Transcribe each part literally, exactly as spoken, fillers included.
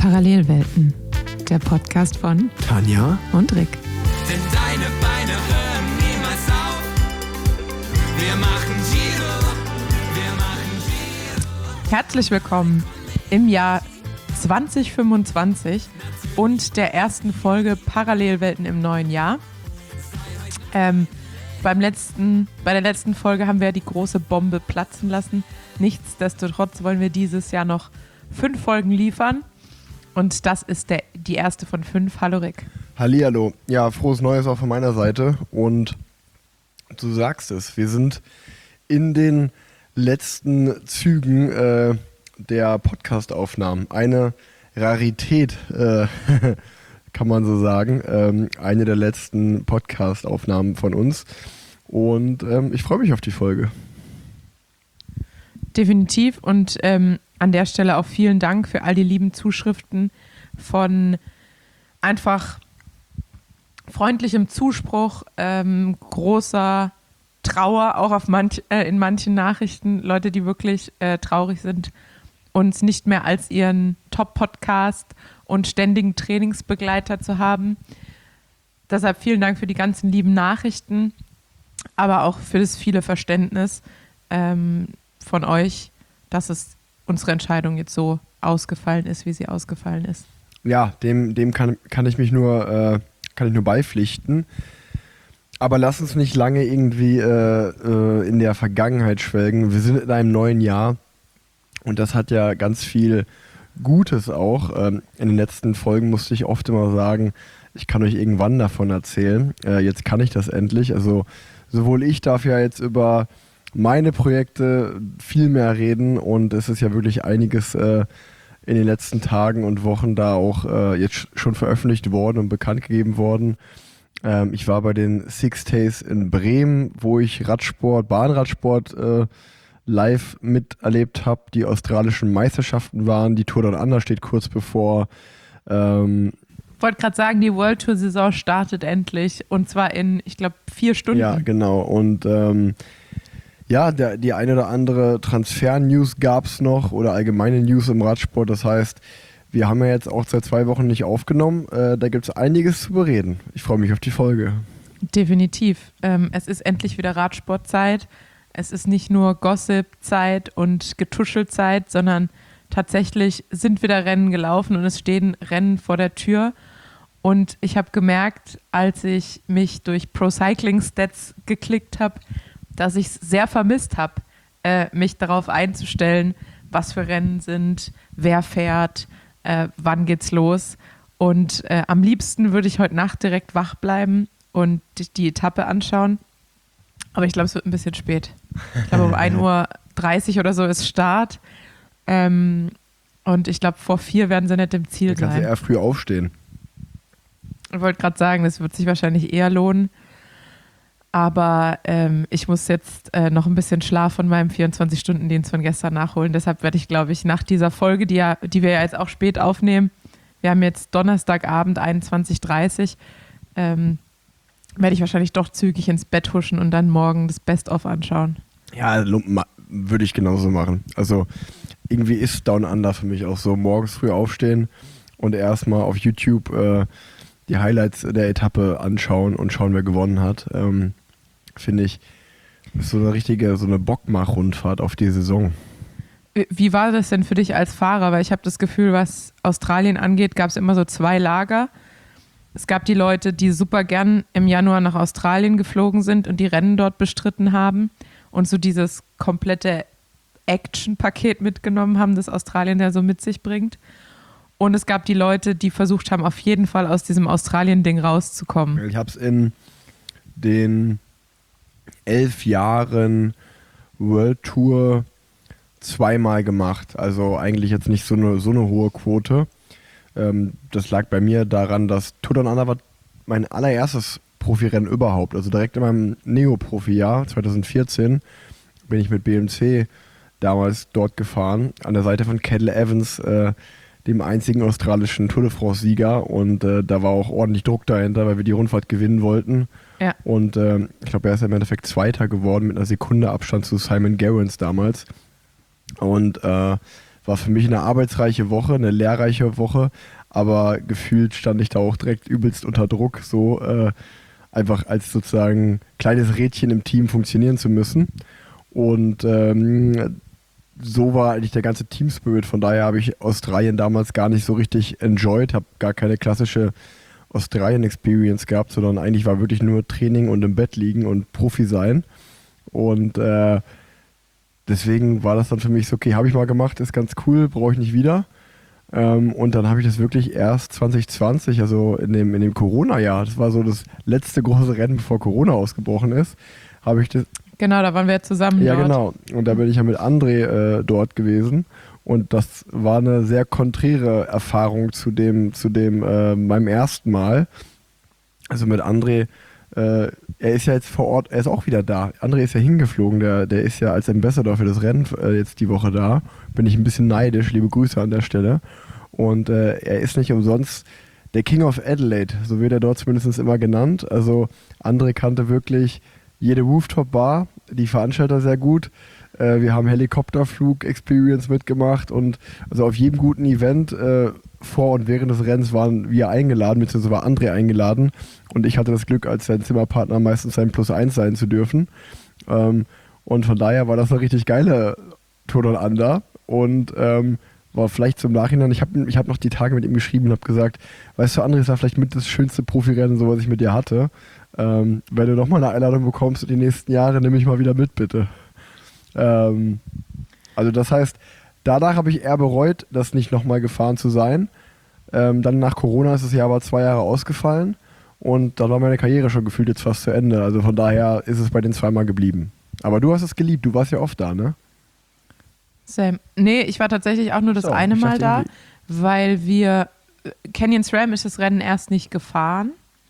Parallelwelten, der Podcast von Tanja und Rick. Denn deine Beine hören niemals auf. Wir machen Giro, wir machen Giro. Herzlich willkommen im Jahr zwanzig fünfundzwanzig und der ersten Folge Parallelwelten im neuen Jahr. Ähm, beim letzten, bei der letzten Folge haben wir die große Bombe platzen lassen. Nichtsdestotrotz wollen wir dieses Jahr noch fünf Folgen liefern. Und das ist der, die erste von fünf. Hallo Rick. Hallihallo. Ja, frohes Neues auch von meiner Seite. Und du sagst es, wir sind in den letzten Zügen äh, der Podcast-Aufnahmen. Eine Rarität, äh, kann man so sagen. Ähm, eine der letzten Podcast-Aufnahmen von uns. Und ähm, ich freue mich auf die Folge. Definitiv. Und ähm, an der Stelle auch vielen Dank für all die lieben Zuschriften von einfach freundlichem Zuspruch, ähm, großer Trauer, auch auf manch, äh, in manchen Nachrichten. Leute, die wirklich äh, traurig sind, uns nicht mehr als ihren Top-Podcast und ständigen Trainingsbegleiter zu haben. Deshalb vielen Dank für die ganzen lieben Nachrichten, aber auch für das viele Verständnis ähm, von euch, dass es unsere Entscheidung jetzt so ausgefallen ist, wie sie ausgefallen ist. Ja, dem, dem kann, kann ich mich nur, äh, kann ich nur beipflichten. Aber lass uns nicht lange irgendwie äh, äh, in der Vergangenheit schwelgen. Wir sind in einem neuen Jahr und das hat ja ganz viel Gutes auch. Ähm, in den letzten Folgen musste ich oft immer sagen, ich kann euch irgendwann davon erzählen. Äh, jetzt kann ich das endlich. Also sowohl ich darf ja jetzt über meine Projekte viel mehr reden und es ist ja wirklich einiges äh, in den letzten Tagen und Wochen da auch äh, jetzt schon veröffentlicht worden und bekannt gegeben worden. Ähm, ich war bei den Six Days in Bremen, wo ich Radsport, Bahnradsport äh, live miterlebt habe. Die australischen Meisterschaften waren, die Tour Down Under steht kurz bevor. Ähm, Ich wollte gerade sagen, die World Tour Saison startet endlich und zwar in, ich glaube, vier Stunden. Ja, genau. Und ähm, ja, der, die eine oder andere Transfer-News gab es noch oder allgemeine News im Radsport. Das heißt, wir haben ja jetzt auch seit zwei Wochen nicht aufgenommen. Äh, da gibt es einiges zu bereden. Ich freue mich auf die Folge. Definitiv. Ähm, es ist endlich wieder Radsportzeit. Es ist nicht nur Gossip-Zeit und Getuschelzeit, sondern tatsächlich sind wieder Rennen gelaufen und es stehen Rennen vor der Tür. Und ich habe gemerkt, als ich mich durch Pro Cycling Stats geklickt habe, dass ich es sehr vermisst habe, äh, mich darauf einzustellen, was für Rennen sind, wer fährt, äh, wann geht's los. Und äh, am liebsten würde ich heute Nacht direkt wach bleiben und die, die Etappe anschauen. Aber ich glaube, es wird ein bisschen spät. Ich glaube, um ein Uhr dreißig oder so ist Start. Ähm, und ich glaube, vor vier werden sie nicht im Ziel Da kannst sein. du eher früh aufstehen. Ich wollte gerade sagen, das wird sich wahrscheinlich eher lohnen. Aber ähm, ich muss jetzt äh, noch ein bisschen Schlaf von meinem vierundzwanzig-Stunden-Dienst von gestern nachholen. Deshalb werde ich, glaube ich, nach dieser Folge, die, ja, die wir ja jetzt auch spät aufnehmen, wir haben jetzt Donnerstagabend einundzwanzig Uhr dreißig, ähm, werde ich wahrscheinlich doch zügig ins Bett huschen und dann morgen das Best-of anschauen. Ja, würde ich genauso machen. Also irgendwie ist Down Under für mich auch so. Morgens früh aufstehen und erstmal auf YouTube äh, die Highlights der Etappe anschauen und schauen, wer gewonnen hat. Ähm, finde ich, ist so eine richtige, so eine Bockmach-Rundfahrt auf die Saison. Wie war das denn für dich als Fahrer? Weil ich habe das Gefühl, was Australien angeht, gab es immer so zwei Lager. Es gab die Leute, die super gern im Januar nach Australien geflogen sind und die Rennen dort bestritten haben und so dieses komplette Action-Paket mitgenommen haben, das Australien ja so mit sich bringt. Und es gab die Leute, die versucht haben, auf jeden Fall aus diesem Australien-Ding rauszukommen. Ich habe es in den elf Jahren World Tour zweimal gemacht. Also eigentlich jetzt nicht so eine, so eine hohe Quote. Ähm, das lag bei mir daran, dass Tour Down Under war mein allererstes Profirennen überhaupt. Also direkt in meinem Neo-Profi-Jahr zwanzig vierzehn bin ich mit B M C damals dort gefahren, an der Seite von Cadel Evans, äh, dem einzigen australischen Tour de France-Sieger. Und äh, da war auch ordentlich Druck dahinter, weil wir die Rundfahrt gewinnen wollten. Ja. Und äh, ich glaube, er ist im Endeffekt Zweiter geworden mit einer Sekunde Abstand zu Simon Gerrans damals. Und äh, war für mich eine arbeitsreiche Woche, eine lehrreiche Woche, aber gefühlt stand ich da auch direkt übelst unter Druck, so äh, einfach als sozusagen kleines Rädchen im Team funktionieren zu müssen. Und ähm, so war eigentlich der ganze Team-Spirit. Von daher habe ich Australien damals gar nicht so richtig enjoyed, habe gar keine klassische Australien-Experience gehabt, sondern eigentlich war wirklich nur Training und im Bett liegen und Profi sein. Und äh, deswegen war das dann für mich so, okay, habe ich mal gemacht, ist ganz cool, brauche ich nicht wieder. Ähm, und dann habe ich das wirklich erst zwanzig zwanzig, also in dem, in dem Corona-Jahr, das war so das letzte große Rennen, bevor Corona ausgebrochen ist, habe ich das... Genau, da waren wir zusammen Ja, dort. genau. Und da bin ich ja mit André äh, dort gewesen. Und das war eine sehr konträre Erfahrung zu dem, zu dem äh, meinem ersten Mal. Also mit André, äh, er ist ja jetzt vor Ort, er ist auch wieder da. André ist ja hingeflogen, der, der ist ja als Ambassador für das Rennen äh, jetzt die Woche da. Bin ich ein bisschen neidisch, liebe Grüße an der Stelle. Und äh, er ist nicht umsonst der King of Adelaide, so wird er dort zumindest immer genannt. Also André kannte wirklich jede Rooftop-Bar, die Veranstalter sehr gut. Äh, wir haben Helikopterflug-Experience mitgemacht und also auf jedem guten Event äh, vor und während des Rennens waren wir eingeladen, beziehungsweise war André eingeladen und ich hatte das Glück, als sein Zimmerpartner meistens sein Plus eins sein zu dürfen. Ähm, und von daher war das eine richtig geile Tour Down Under und ähm, war vielleicht zum Nachhinein, ich habe ich hab noch die Tage mit ihm geschrieben und habe gesagt, weißt du, André, das war vielleicht mit das schönste Profirennen, so was ich mit dir hatte. Ähm, wenn du nochmal eine Einladung bekommst in die nächsten Jahre, nimm mich mal wieder mit, bitte. Ähm, also das heißt, danach habe ich eher bereut, das nicht nochmal gefahren zu sein. Ähm, dann nach Corona ist es ja aber zwei Jahre ausgefallen und dann war meine Karriere schon gefühlt jetzt fast zu Ende. Also von daher ist es bei den zweimal geblieben. Aber du hast es geliebt, du warst ja oft da, ne? Sam. Nee, ich war tatsächlich auch nur das So, eine ich Mal dachte da, irgendwie- weil wir, Canyon SRAM ist das Rennen erst nicht gefahren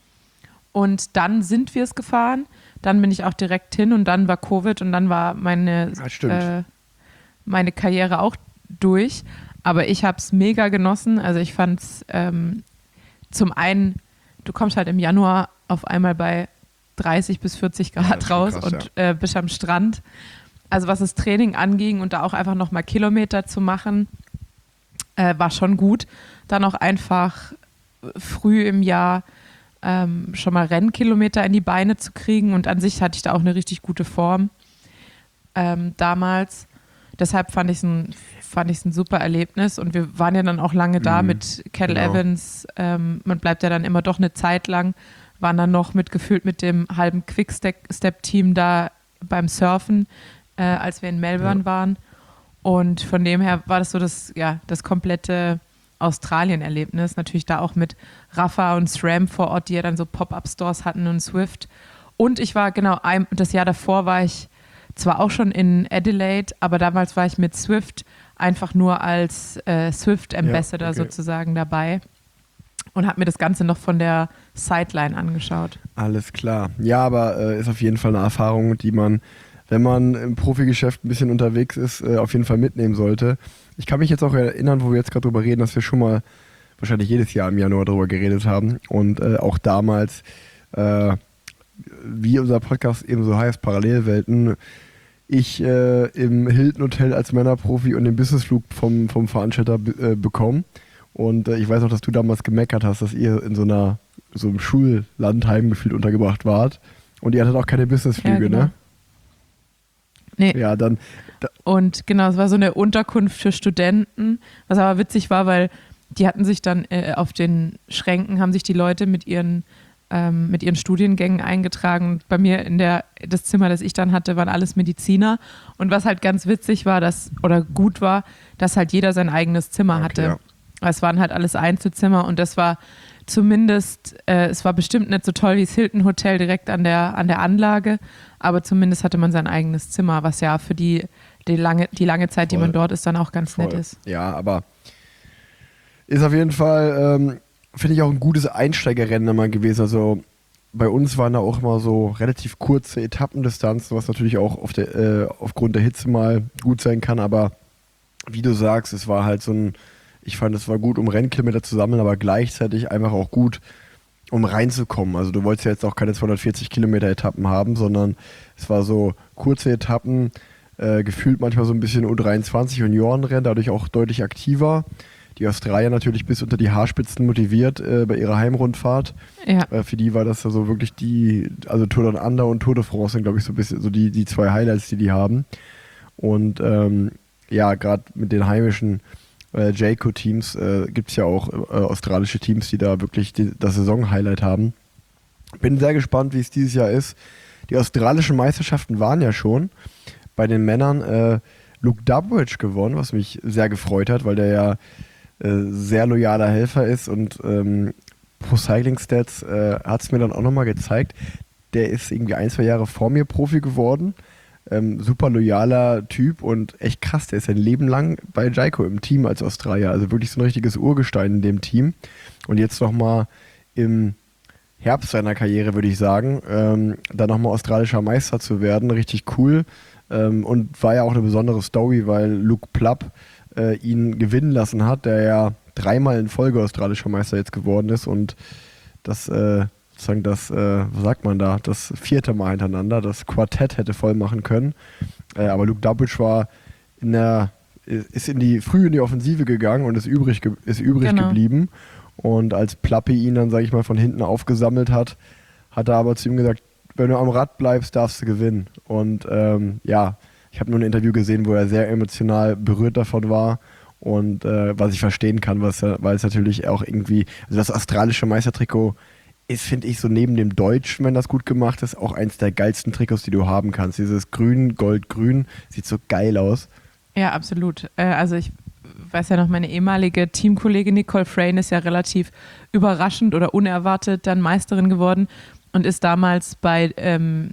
und dann sind wir es gefahren, dann bin ich auch direkt hin und dann war Covid und dann war meine, Ja, stimmt. äh, meine Karriere auch durch, aber ich habe es mega genossen, also ich fand es ähm, zum einen, du kommst halt im Januar auf einmal bei dreißig bis vierzig Ja, das Grad ist schon raus krass, und äh, bist am Strand. Also was das Training anging und da auch einfach nochmal Kilometer zu machen, äh, war schon gut. Dann auch einfach früh im Jahr ähm, schon mal Rennkilometer in die Beine zu kriegen und an sich hatte ich da auch eine richtig gute Form ähm, damals. Deshalb fand ich es ein, fand ich's ein super Erlebnis und wir waren ja dann auch lange da Mhm, mit Cadel genau. Evans. Ähm, man bleibt ja dann immer doch eine Zeit lang, waren dann noch mitgefühlt mit dem halben Quick-Step-Team da beim Surfen, äh, als wir in Melbourne Ja. waren. Und von dem her war das so das, ja, das komplette Australien-Erlebnis. Natürlich da auch mit Rafa und SRAM vor Ort, die ja dann so Pop-Up-Stores hatten und Swift. Und ich war, genau, ein, das Jahr davor war ich zwar auch schon in Adelaide, aber damals war ich mit Swift einfach nur als äh, Swift-Ambassador Ja, okay. sozusagen dabei und habe mir das Ganze noch von der Sideline angeschaut. Alles klar. Ja, aber äh, ist auf jeden Fall eine Erfahrung, die man, wenn man im Profigeschäft ein bisschen unterwegs ist, äh, auf jeden Fall mitnehmen sollte. Ich kann mich jetzt auch erinnern, wo wir jetzt gerade drüber reden, dass wir schon mal wahrscheinlich jedes Jahr im Januar drüber geredet haben und äh, auch damals, äh, wie unser Podcast eben so heißt, Parallelwelten, ich äh, im Hilton Hotel als Männerprofi und den Businessflug vom, vom Veranstalter be- äh, bekommen. Und äh, ich weiß auch, dass du damals gemeckert hast, dass ihr in so einer so einem Schullandheim gefühlt untergebracht wart. Und ihr hattet auch keine Businessflüge, Ja, genau. ne? Nee. Ja, dann, da, Und genau, es war so eine Unterkunft für Studenten, was aber witzig war, weil die hatten sich dann äh, auf den Schränken, haben sich die Leute mit ihren, ähm, mit ihren Studiengängen eingetragen. Und bei mir in der, das Zimmer, das ich dann hatte, waren alles Mediziner. Und was halt ganz witzig war, dass, oder gut war, dass halt jeder sein eigenes Zimmer Okay, hatte. ja. Es waren halt alles Einzelzimmer und das war zumindest, äh, es war bestimmt nicht so toll wie das Hilton Hotel direkt an der, an der Anlage, aber zumindest hatte man sein eigenes Zimmer, was ja für die, die, lange, die lange Zeit, die Voll. man dort ist, dann auch ganz voll. nett ist. Ja, aber ist auf jeden Fall, ähm, finde ich, auch ein gutes Einsteigerrennen immer gewesen. Also bei uns waren da auch immer so relativ kurze Etappendistanzen, was natürlich auch auf der, äh, aufgrund der Hitze mal gut sein kann, aber wie du sagst, es war halt so ein, ich fand, es war gut, um Rennkilometer zu sammeln, aber gleichzeitig einfach auch gut, um reinzukommen. Also du wolltest ja jetzt auch keine zweihundertvierzig Kilometer Etappen haben, sondern es war so kurze Etappen, äh, gefühlt manchmal so ein bisschen U dreiundzwanzig Juniorenrennen, dadurch auch deutlich aktiver. Die Australier natürlich bis unter die Haarspitzen motiviert äh, bei ihrer Heimrundfahrt. Ja. Äh, für die war das ja so wirklich die, also Tour Down Under und Tour de France sind, glaube ich, so ein bisschen so die, die zwei Highlights, die die haben. Und ähm, ja, gerade mit den heimischen äh, Jayco-Teams äh, gibt es ja auch äh, australische Teams, die da wirklich die, das Saison-Highlight haben. Bin sehr gespannt, wie es dieses Jahr ist. Die australischen Meisterschaften waren ja schon bei den Männern äh, Luke Durbridge gewonnen, was mich sehr gefreut hat, weil der ja äh, sehr loyaler Helfer ist und ähm, Pro Cycling Stats äh, hat es mir dann auch nochmal gezeigt, der ist irgendwie ein, zwei Jahre vor mir Profi geworden. Ähm, super loyaler Typ und echt krass, der ist sein Leben lang bei Jayco im Team als Australier, also wirklich so ein richtiges Urgestein in dem Team. Und jetzt nochmal im Herbst seiner Karriere, würde ich sagen, ähm, dann nochmal australischer Meister zu werden, richtig cool. Ähm, und war ja auch eine besondere Story, weil Luke Plapp äh, ihn gewinnen lassen hat, der ja dreimal in Folge australischer Meister jetzt geworden ist und das, äh, sozusagen das, äh, was sagt man da, das vierte Mal hintereinander, das Quartett hätte voll machen können. Äh, aber Luke Durbridge war in der, ist in die, früh in die Offensive gegangen und ist übrig, ge- ist übrig Genau. geblieben. Und als Plappi ihn dann, sage ich mal, von hinten aufgesammelt hat, hat er aber zu ihm gesagt, wenn du am Rad bleibst, darfst du gewinnen. Und ähm, ja, ich habe nur ein Interview gesehen, wo er sehr emotional berührt davon war. Und äh, was ich verstehen kann, was, weil es natürlich auch irgendwie, also das australische Meistertrikot ist, finde ich, so neben dem deutschen, wenn das gut gemacht ist, auch eins der geilsten Trikots, die du haben kannst. Dieses Grün, Gold-Grün, sieht so geil aus. Ja, absolut. Äh, also ich weiß ja noch, meine ehemalige Teamkollegin Nicole Frayne ist ja relativ überraschend oder unerwartet dann Meisterin geworden und ist damals bei ähm,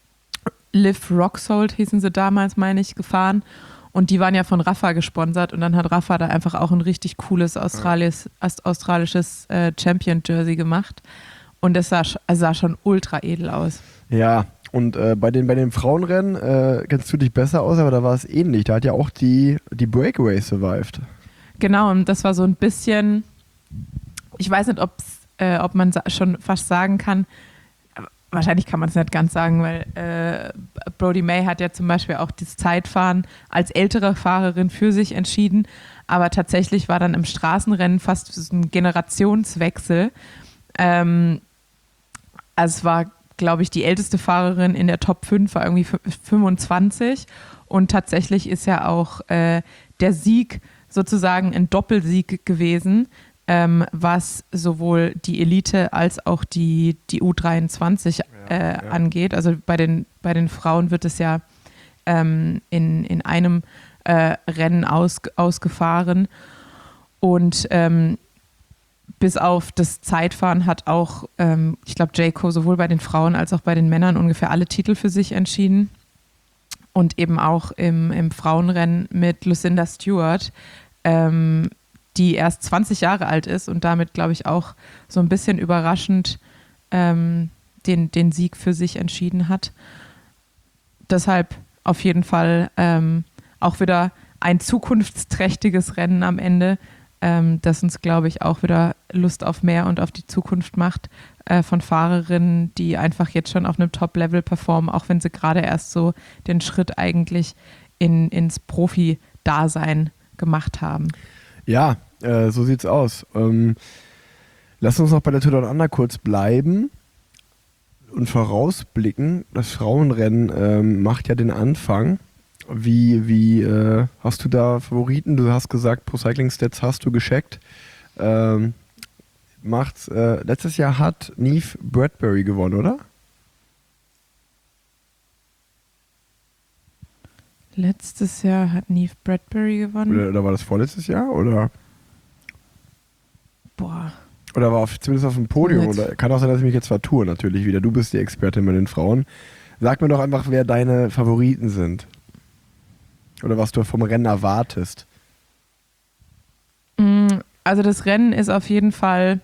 Liv Roxhold, hießen sie damals, meine ich, gefahren. Und die waren ja von Rafa gesponsert und dann hat Rafa da einfach auch ein richtig cooles Australis, australisches äh, Champion-Jersey gemacht. Und es sah, also sah schon ultra edel aus. Ja, und äh, bei, den, bei den Frauenrennen äh, kennst du dich besser aus, aber da war es ähnlich. Da hat ja auch die, die Breakaway survived. Genau, und das war so ein bisschen, ich weiß nicht, ob's, äh, ob man sa- schon fast sagen kann, wahrscheinlich kann man es nicht ganz sagen, weil äh, Brodie May hat ja zum Beispiel auch das Zeitfahren als ältere Fahrerin für sich entschieden, aber tatsächlich war dann im Straßenrennen fast so ein Generationswechsel. Ähm, also es war, glaube ich, die älteste Fahrerin in der Top fünf, war irgendwie fünfundzwanzig und tatsächlich ist ja auch äh, der Sieg sozusagen ein Doppelsieg gewesen, ähm, was sowohl die Elite als auch die, die U dreiundzwanzig äh, ja. angeht. Also bei den, bei den Frauen wird es ja ähm, in, in einem äh, Rennen aus, ausgefahren und ähm, bis auf das Zeitfahren hat auch, ähm, ich glaube, Jayco sowohl bei den Frauen als auch bei den Männern ungefähr alle Titel für sich entschieden. Und eben auch im, im Frauenrennen mit Lucinda Stewart, ähm, die erst zwanzig Jahre alt ist und damit, glaube ich, auch so ein bisschen überraschend ähm, den, den Sieg für sich entschieden hat. Deshalb auf jeden Fall ähm, auch wieder ein zukunftsträchtiges Rennen am Ende, ähm, das uns, glaube ich, auch wieder Lust auf mehr und auf die Zukunft macht äh, von Fahrerinnen, die einfach jetzt schon auf einem Top-Level performen, auch wenn sie gerade erst so den Schritt eigentlich in, ins Profi-Dasein gemacht haben. Ja, äh, so sieht's aus. Ähm, lass uns noch bei der Tour Down Under kurz bleiben und vorausblicken. Das Frauenrennen ähm, macht ja den Anfang. Wie, wie äh, hast du da Favoriten? Du hast gesagt, Pro Cycling Stats hast du gecheckt. Ähm, macht's, äh, letztes Jahr hat Neve Bradbury gewonnen, oder? Letztes Jahr hat Neve Bradbury gewonnen. Oder, oder war das vorletztes Jahr? Oder, Boah. oder war auf, zumindest auf dem Podium? Jetzt. Oder kann auch sein, dass ich mich jetzt vertue, natürlich wieder. Du bist die Expertin bei den Frauen. Sag mir doch einfach, wer deine Favoriten sind. Oder was du vom Rennen erwartest. Also das Rennen ist auf jeden Fall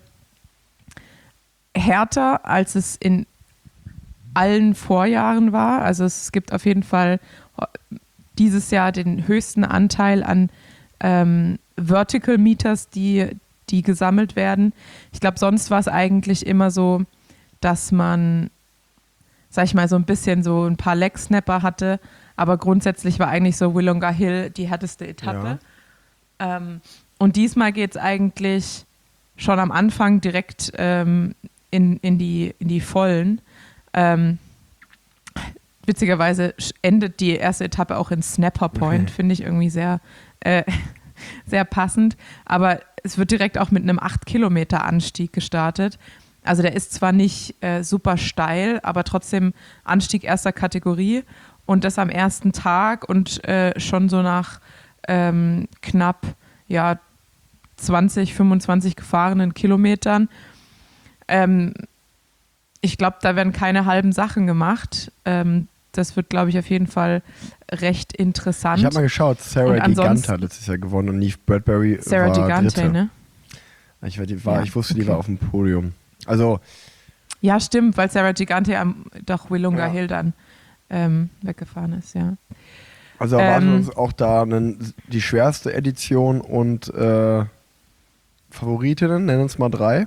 härter, als es in allen Vorjahren war. Also es gibt auf jeden Fall dieses Jahr den höchsten Anteil an ähm, Vertical Meters, die, die gesammelt werden. Ich glaube, sonst war es eigentlich immer so, dass man, sag ich mal, so ein bisschen so ein paar Leg-Snapper hatte, Aber grundsätzlich war eigentlich so Willunga Hill die härteste Etappe. Ja. Ähm, und diesmal geht es eigentlich schon am Anfang direkt ähm, in, in, die, in die Vollen. Ähm, witzigerweise endet die erste Etappe auch in Snapper Point, okay. Finde ich irgendwie sehr, äh, sehr passend. Aber es wird direkt auch mit einem acht Kilometer Anstieg gestartet. Also der ist zwar nicht äh, super steil, aber trotzdem Anstieg erster Kategorie. Und das am ersten Tag und äh, schon so nach ähm, knapp ja, zwanzig, fünfundzwanzig gefahrenen Kilometern. Ähm, ich glaube, da werden keine halben Sachen gemacht. Ähm, das wird, glaube ich, auf jeden Fall recht interessant. Ich habe mal geschaut, Sarah Gigante hat letztes Jahr gewonnen und Neve Bradbury Sarah war Gigante, Dritte. Ne? Ich, war, die war, ja, ich wusste, okay. die war auf dem Podium. Also ja, stimmt, weil Sarah Gigante am doch Willunga ja. Hill dann ähm, weggefahren ist, ja. Also erwarten ähm, uns auch da einen, die schwerste Edition und äh, Favoritinnen, nennen uns mal drei.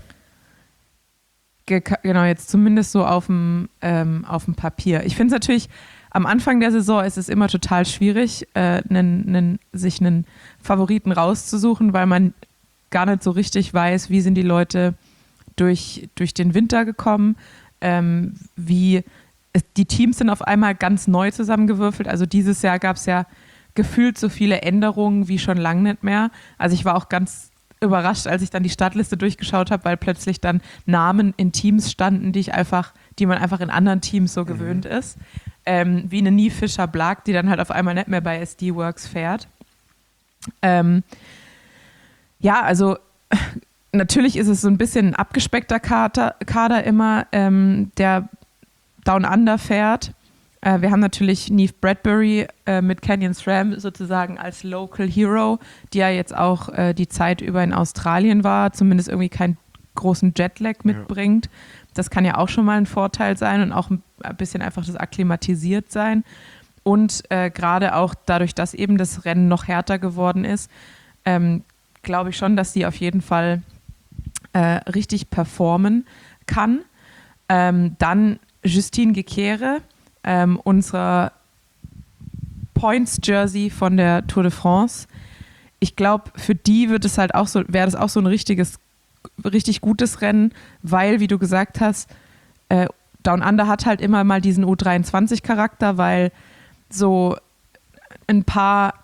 Ge- genau, jetzt zumindest so auf dem ähm, auf dem Papier. Ich finde es natürlich, am Anfang der Saison ist es immer total schwierig, äh, nen, nen, sich einen Favoriten rauszusuchen, weil man gar nicht so richtig weiß, wie sind die Leute durch, durch den Winter gekommen, ähm, wie es, die Teams sind auf einmal ganz neu zusammengewürfelt. Also dieses Jahr gab es ja gefühlt so viele Änderungen wie schon lange nicht mehr. Also ich war auch ganz überrascht, als ich dann die Startliste durchgeschaut habe, weil plötzlich dann Namen in Teams standen, die ich einfach, die man einfach in anderen Teams so mhm. gewöhnt ist. Ähm, wie eine Nie Fischer-Black, die dann halt auf einmal nicht mehr bei S D Works fährt. Ähm, ja, also natürlich ist es so ein bisschen ein abgespeckter Kader, Kader immer, ähm, der Down Under fährt. Äh, wir haben natürlich Neve Bradbury äh, mit Canyon SRAM sozusagen als Local Hero, die ja jetzt auch äh, die Zeit über in Australien war, zumindest irgendwie keinen großen Jetlag mitbringt. Ja. Das kann ja auch schon mal ein Vorteil sein und auch ein bisschen einfach das akklimatisiert sein. Und äh, gerade auch dadurch, dass eben das Rennen noch härter geworden ist, ähm, glaube ich schon, dass sie auf jeden Fall äh, richtig performen kann. Ähm, dann Justine Gekere, ähm, unsere Points-Jersey von der Tour de France. Ich glaube, für die wird es halt auch so, wäre das auch so ein richtiges, richtig gutes Rennen, weil, wie du gesagt hast, äh, Down Under hat halt immer mal diesen U dreiundzwanzig-Charakter, weil so ein paar,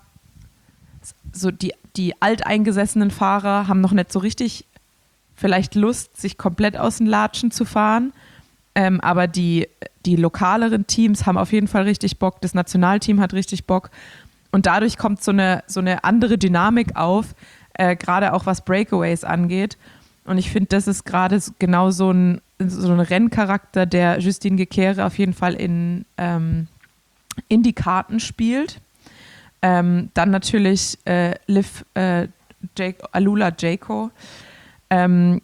so die, die alteingesessenen Fahrer haben noch nicht so richtig vielleicht Lust, sich komplett aus den Latschen zu fahren. Ähm, aber die, die lokaleren Teams haben auf jeden Fall richtig Bock, das Nationalteam hat richtig Bock und dadurch kommt so eine, so eine andere Dynamik auf, äh, gerade auch was Breakaways angeht. Und ich finde, das ist gerade genau so ein, so ein Renncharakter, der Justine Gekere auf jeden Fall in, ähm, in die Karten spielt. Ähm, dann natürlich äh, Liv äh, Jake, Alula Jayco. Ähm,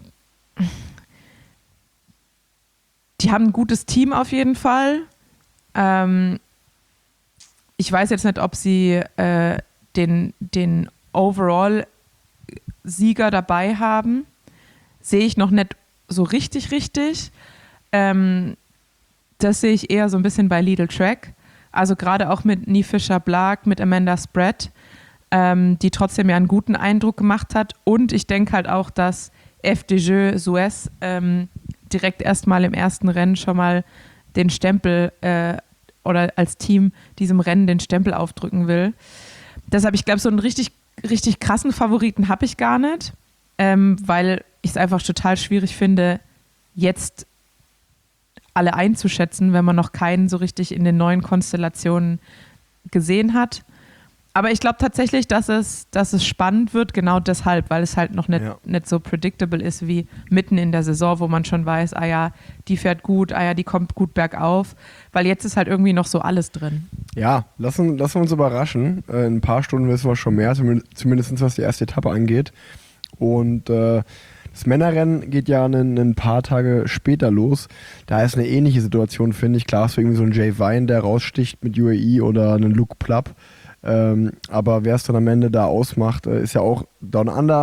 die haben ein gutes Team auf jeden Fall. Ähm, ich weiß jetzt nicht, ob sie äh, den, den Overall-Sieger dabei haben. Sehe ich noch nicht so richtig, richtig. Ähm, das sehe ich eher so ein bisschen bei Lidl Track. Also gerade auch mit Nie Fischer-Black, mit Amanda Spratt, ähm, die trotzdem ja einen guten Eindruck gemacht hat. Und ich denke halt auch, dass F D J Suez ähm, direkt erstmal im ersten Rennen schon mal den Stempel äh, oder als Team diesem Rennen den Stempel aufdrücken will. Deshalb, ich glaube, so einen richtig, richtig krassen Favoriten habe ich gar nicht, ähm, weil ich es einfach total schwierig finde, jetzt alle einzuschätzen, wenn man noch keinen so richtig in den neuen Konstellationen gesehen hat. Aber ich glaube tatsächlich, dass es, dass es spannend wird, genau deshalb, weil es halt noch nicht, ja. nicht so predictable ist wie mitten in der Saison, wo man schon weiß, ah ja, die fährt gut, ah ja, die kommt gut bergauf, weil jetzt ist halt irgendwie noch so alles drin. Ja, lassen, lassen wir uns überraschen. Äh, in ein paar Stunden wissen wir schon mehr, zumindest was die erste Etappe angeht. Und äh, das Männerrennen geht ja ein, ein paar Tage später los. Da ist eine ähnliche Situation, finde ich. Klar hast du irgendwie so einen Jay Vine, der raussticht mit U A E oder einen Luke Plapp. Ähm, aber wer es dann am Ende da ausmacht, äh, ist ja auch Down Under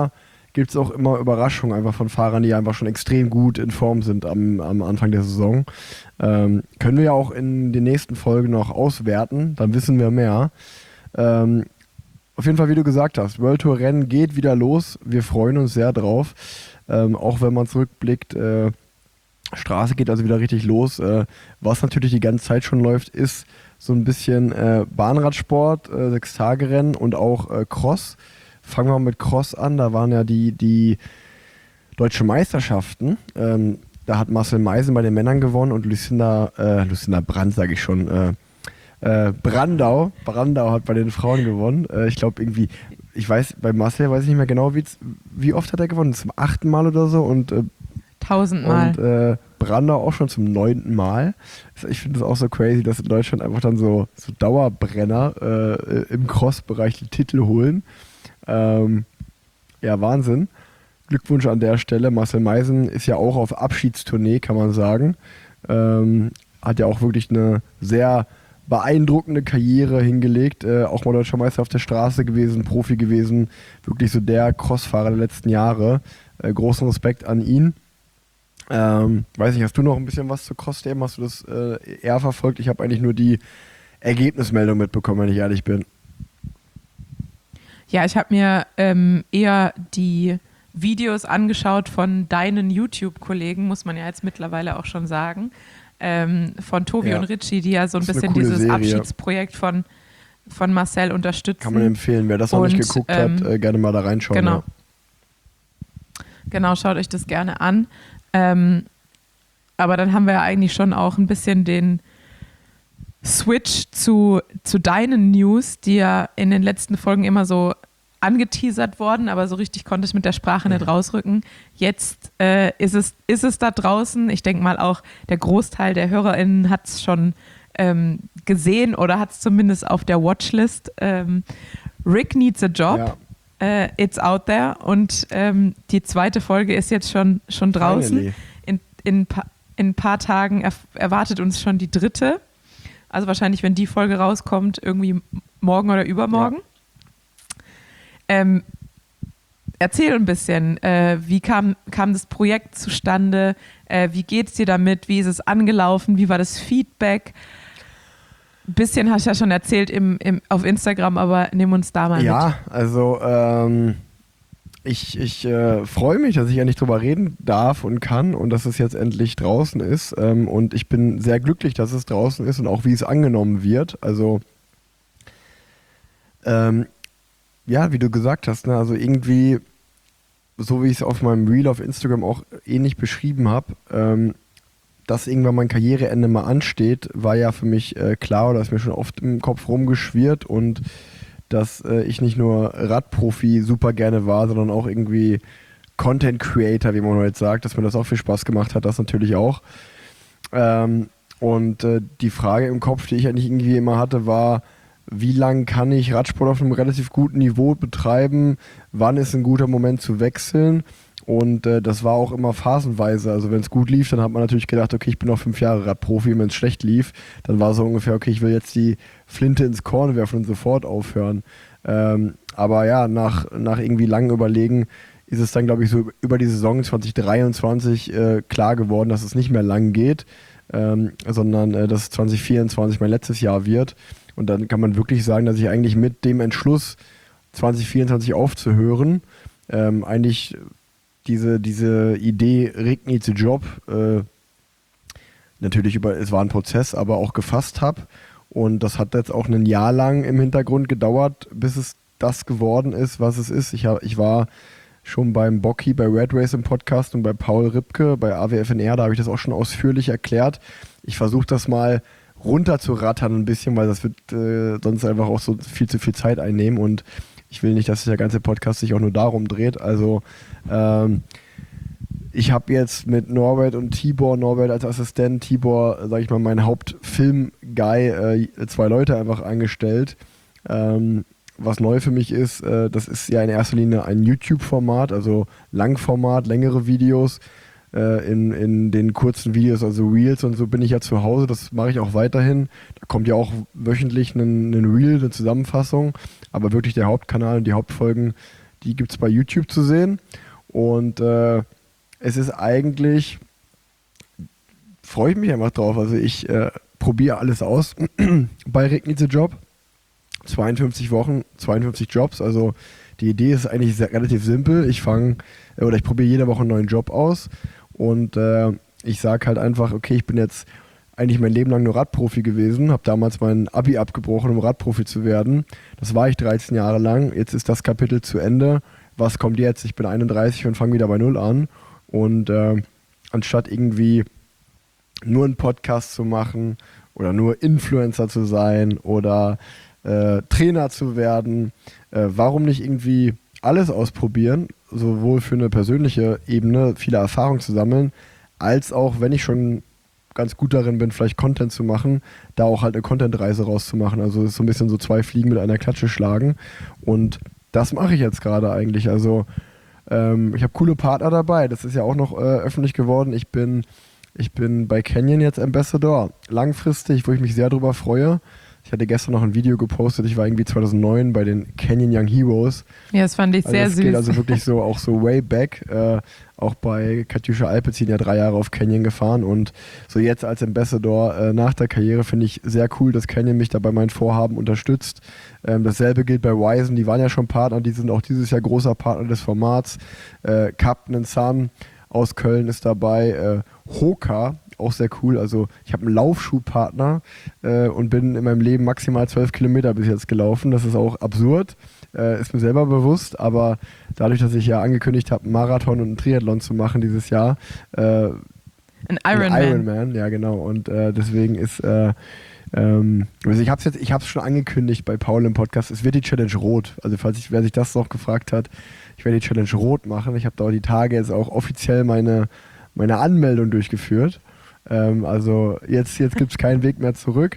gibt es auch immer Überraschungen einfach von Fahrern, die einfach schon extrem gut in Form sind am, am Anfang der Saison. Ähm, können wir ja auch in den nächsten Folgen noch auswerten, dann wissen wir mehr. Ähm, auf jeden Fall, wie du gesagt hast, World Tour Rennen geht wieder los. Wir freuen uns sehr drauf. Ähm, auch wenn man zurückblickt, äh, Straße geht also wieder richtig los. Äh, was natürlich die ganze Zeit schon läuft, ist so ein bisschen äh, Bahnradsport, äh, Sechs-Tage-Rennen und auch äh, Cross. Fangen wir mal mit Cross an. Da waren ja die, die Deutsche Meisterschaften. Ähm, da hat Marcel Meisen bei den Männern gewonnen und Lucinda, äh, Lucinda Brandt, sage ich schon, äh, äh, Brandau. Brandau hat bei den Frauen gewonnen. Äh, ich glaube irgendwie, ich weiß, bei Marcel weiß ich nicht mehr genau, wie oft hat er gewonnen? Zum achten Mal oder so und äh, Tausendmal. Und äh, Brandau auch schon zum neunten Mal. Ich finde es auch so crazy, dass in Deutschland einfach dann so, so Dauerbrenner äh, im Cross-Bereich die Titel holen. Ähm, ja, Wahnsinn. Glückwunsch an der Stelle. Marcel Meisen ist ja auch auf Abschiedstournee, kann man sagen. Ähm, hat ja auch wirklich eine sehr beeindruckende Karriere hingelegt. Äh, auch mal Deutscher Meister auf der Straße gewesen, Profi gewesen. Wirklich so der Crossfahrer der letzten Jahre. Äh, großen Respekt an ihn. Ähm, weiß nicht, hast du noch ein bisschen was zu Cross-Themen? Hast du das äh, eher verfolgt? Ich habe eigentlich nur die Ergebnismeldung mitbekommen, wenn ich ehrlich bin. Ja, ich habe mir ähm, eher die Videos angeschaut von deinen YouTube-Kollegen, muss man ja jetzt mittlerweile auch schon sagen, ähm, von Tobi Ja. und Richie, die ja so ein Das ist eine bisschen coole dieses Serie. Abschiedsprojekt von, von Marcel unterstützen. Kann man empfehlen. Wer das noch nicht Und, geguckt ähm, hat, äh, gerne mal da reinschauen. Genau. Ja. Genau, schaut euch das gerne an. Ähm, aber dann haben wir ja eigentlich schon auch ein bisschen den Switch zu, zu deinen News, die ja in den letzten Folgen immer so angeteasert worden, aber so richtig konnte ich mit der Sprache nicht rausrücken. Jetzt äh, ist, es, ist es da draußen. Ich denke mal auch, der Großteil der HörerInnen hat es schon ähm, gesehen oder hat es zumindest auf der Watchlist. Ähm, Rick needs a job. Ja. Uh, it's out there und ähm, die zweite Folge ist jetzt schon, schon draußen. Finally. In, in, pa- in ein paar Tagen erf- erwartet uns schon die dritte. Also wahrscheinlich, wenn die Folge rauskommt, irgendwie m- morgen oder übermorgen. Ja. Ähm, erzähl ein bisschen, äh, wie kam, kam das Projekt zustande? Äh, wie geht es dir damit? Wie ist es angelaufen? Wie war das Feedback? Ein bisschen hast du ja schon erzählt im, im, auf Instagram, aber nimm uns da mal Ja, mit. also ähm, ich, ich äh, freue mich, dass ich endlich drüber reden darf und kann und dass es jetzt endlich draußen ist. Ähm, und ich bin sehr glücklich, dass es draußen ist und auch wie es angenommen wird. Also ähm, ja, wie du gesagt hast, ne, also irgendwie, so wie ich es auf meinem Reel auf Instagram auch ähnlich beschrieben habe, ähm, dass irgendwann mein Karriereende mal ansteht, war ja für mich äh, klar oder ist mir schon oft im Kopf rumgeschwirrt und dass äh, ich nicht nur Radprofi super gerne war, sondern auch irgendwie Content Creator, wie man heute sagt, dass mir das auch viel Spaß gemacht hat, das natürlich auch. Ähm, und äh, die Frage im Kopf, die ich eigentlich irgendwie immer hatte, war, wie lange kann ich Radsport auf einem relativ guten Niveau betreiben? Wann ist ein guter Moment zu wechseln? Und äh, das war auch immer phasenweise. Also wenn es gut lief, dann hat man natürlich gedacht, okay, ich bin noch fünf Jahre Radprofi. Wenn es schlecht lief, dann war so ungefähr, okay, ich will jetzt die Flinte ins Korn werfen und sofort aufhören. Ähm, aber ja, nach, nach irgendwie langem Überlegen ist es dann, glaube ich, so über die Saison zwanzig dreiundzwanzig äh, klar geworden, dass es nicht mehr lang geht, ähm, sondern äh, dass zwanzig vierundzwanzig mein letztes Jahr wird. Und dann kann man wirklich sagen, dass ich eigentlich mit dem Entschluss, zwanzig vierundzwanzig aufzuhören, ähm, eigentlich diese, diese Idee, Rick needs a job, äh, natürlich über, es war ein Prozess, aber auch gefasst habe. Und das hat jetzt auch ein Jahr lang im Hintergrund gedauert, bis es das geworden ist, was es ist. Ich, hab, ich war schon beim Bocky, bei Red Race im Podcast und bei Paul Ripke, bei A W F N R, da habe ich das auch schon ausführlich erklärt. Ich versuche das mal runter zu rattern ein bisschen, weil das wird äh, sonst einfach auch so viel zu viel Zeit einnehmen und ich will nicht, dass der ganze Podcast sich auch nur darum dreht. Also ähm, ich habe jetzt mit Norbert und Tibor, Norbert als Assistent, Tibor, sage ich mal, mein Hauptfilm-Guy, äh, zwei Leute einfach eingestellt. Ähm, was neu für mich ist, äh, das ist ja in erster Linie ein YouTube-Format, also Langformat, längere Videos. Äh, in, in den kurzen Videos, also Reels und so bin ich ja zu Hause, das mache ich auch weiterhin. Da kommt ja auch wöchentlich ein, ein Reel, eine Zusammenfassung, aber wirklich der Hauptkanal und die Hauptfolgen, Die gibt es bei YouTube zu sehen. Und äh, es ist eigentlich, freue ich mich einfach drauf. Also ich äh, probiere alles aus bei Rick Needs a Job. zweiundfünfzig Wochen, zweiundfünfzig Jobs. Also die Idee ist eigentlich sehr, relativ simpel. Ich fange, äh, oder ich probiere jede Woche einen neuen Job aus. Und äh, ich sage halt einfach, okay, ich bin jetzt eigentlich mein Leben lang nur Radprofi gewesen, habe damals mein Abi abgebrochen, um Radprofi zu werden. Das war ich dreizehn Jahre lang. Jetzt ist das Kapitel zu Ende. Was kommt jetzt? Ich bin einunddreißig und fange wieder bei Null an. Und äh, anstatt irgendwie nur einen Podcast zu machen oder nur Influencer zu sein oder äh, Trainer zu werden, äh, warum nicht irgendwie alles ausprobieren, sowohl für eine persönliche Ebene viele Erfahrungen zu sammeln, als auch, wenn ich schon ganz gut darin bin, vielleicht Content zu machen, da auch halt eine Content-Reise rauszumachen. Also ist so ein bisschen so zwei Fliegen mit einer Klatsche schlagen. Und das mache ich jetzt gerade eigentlich. Also ähm, ich habe coole Partner dabei. Das ist ja auch noch äh, öffentlich geworden. Ich bin, ich bin bei Canyon jetzt Ambassador. Langfristig, wo ich mich sehr drüber freue. Ich hatte gestern noch ein Video gepostet. Ich war irgendwie zweitausendneun bei den Canyon Young Heroes. Ja, das fand ich also sehr das süß. Geht also wirklich so auch so way back. Äh, auch bei Katjuscha Alpecin ja drei Jahre auf Canyon gefahren und so jetzt als Ambassador äh, nach der Karriere finde ich sehr cool, dass Canyon mich da bei meinen Vorhaben unterstützt. Ähm, dasselbe gilt bei Wizen, die waren ja schon Partner, die sind auch dieses Jahr großer Partner des Formats. Äh, Captain Sun aus Köln ist dabei, äh, Hoka, auch sehr cool. Also ich habe einen Laufschuhpartner äh, und bin in meinem Leben maximal zwölf Kilometer bis jetzt gelaufen. Das ist auch absurd, äh, ist mir selber bewusst, aber dadurch, dass ich ja angekündigt habe, einen Marathon und einen Triathlon zu machen dieses Jahr. Äh, ein Ironman. Ein Ironman, ja genau. Und äh, deswegen ist, äh, ähm, also ich habe es jetzt, ich habe es schon angekündigt bei Paul im Podcast, es wird die Challenge Rot. Also falls ich, wer sich das noch gefragt hat, ich werde die Challenge Rot machen. Ich habe da die Tage jetzt auch offiziell meine, meine Anmeldung durchgeführt. Ähm, also jetzt, jetzt gibt es keinen Weg mehr zurück.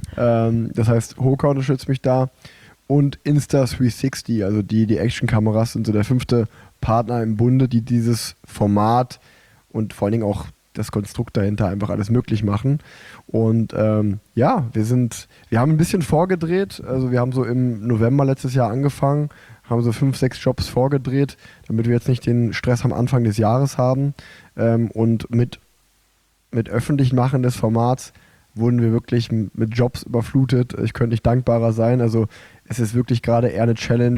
Ähm, das heißt, Hoka unterstützt mich da und Insta dreihundertsechzig, also die, die Action-Kameras sind so der fünfte Partner im Bunde, die dieses Format und vor allen Dingen auch das Konstrukt dahinter einfach alles möglich machen. Und ähm, ja, wir sind, wir haben ein bisschen vorgedreht, also wir haben so im November letztes Jahr angefangen, haben so fünf, sechs Jobs vorgedreht, damit wir jetzt nicht den Stress am Anfang des Jahres haben. Ähm, und mit mit öffentlichen Machen des Formats wurden wir wirklich mit Jobs überflutet. Ich könnte nicht dankbarer sein. Also es ist wirklich gerade eher eine Challenge,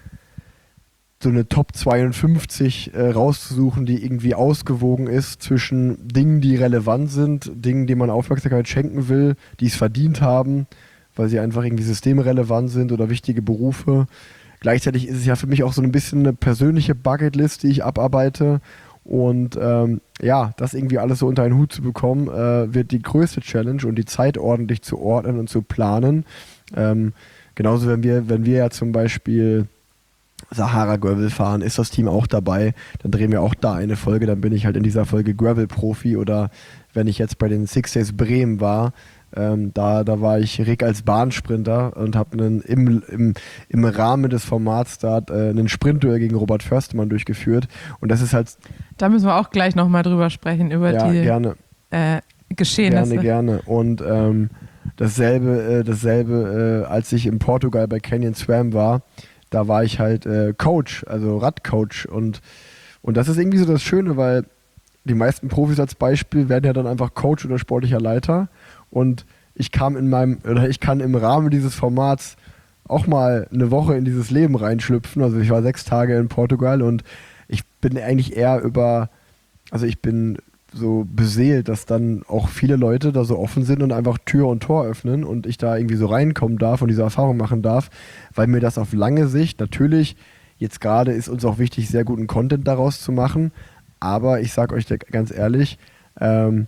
so eine Top zweiundfünfzig äh, rauszusuchen, die irgendwie ausgewogen ist zwischen Dingen, die relevant sind, Dingen, denen man Aufmerksamkeit schenken will, die es verdient haben, weil sie einfach irgendwie systemrelevant sind oder wichtige Berufe. Gleichzeitig ist es ja für mich auch so ein bisschen eine persönliche Bucketlist, die ich abarbeite. Und ähm, ja, das irgendwie alles so unter einen Hut zu bekommen, äh, wird die größte Challenge und die Zeit ordentlich zu ordnen und zu planen. Ähm, genauso wenn wir, wenn wir ja zum Beispiel Sahara Gravel fahren, ist das Team auch dabei. Dann drehen wir auch da eine Folge, dann bin ich halt in dieser Folge Gravel-Profi. Oder wenn ich jetzt bei den Six Days Bremen war, Ähm, da, da war ich Rick als Bahnsprinter und habe im, im, im Rahmen des Formats da äh, einen Sprintduell gegen Robert Förstemann durchgeführt. Und das ist halt... Da müssen wir auch gleich nochmal drüber sprechen, über ja, die gerne. Äh, Geschehnisse. Gerne, gerne. Und ähm, dasselbe, äh, dasselbe äh, als ich in Portugal bei Canyon Swam war, da war ich halt äh, Coach, also Radcoach. Und, und das ist irgendwie so das Schöne, weil die meisten Profis als Beispiel werden ja dann einfach Coach oder sportlicher Leiter. Und ich kam in meinem, oder ich kann im Rahmen dieses Formats auch mal eine Woche in dieses Leben reinschlüpfen. Also ich war sechs Tage in Portugal und ich bin eigentlich eher über, also ich bin so beseelt, dass dann auch viele Leute da so offen sind und einfach Tür und Tor öffnen und ich da irgendwie so reinkommen darf und diese Erfahrung machen darf, weil mir das auf lange Sicht, natürlich, jetzt gerade ist uns auch wichtig, sehr guten Content daraus zu machen, aber ich sag euch ganz ehrlich, ähm,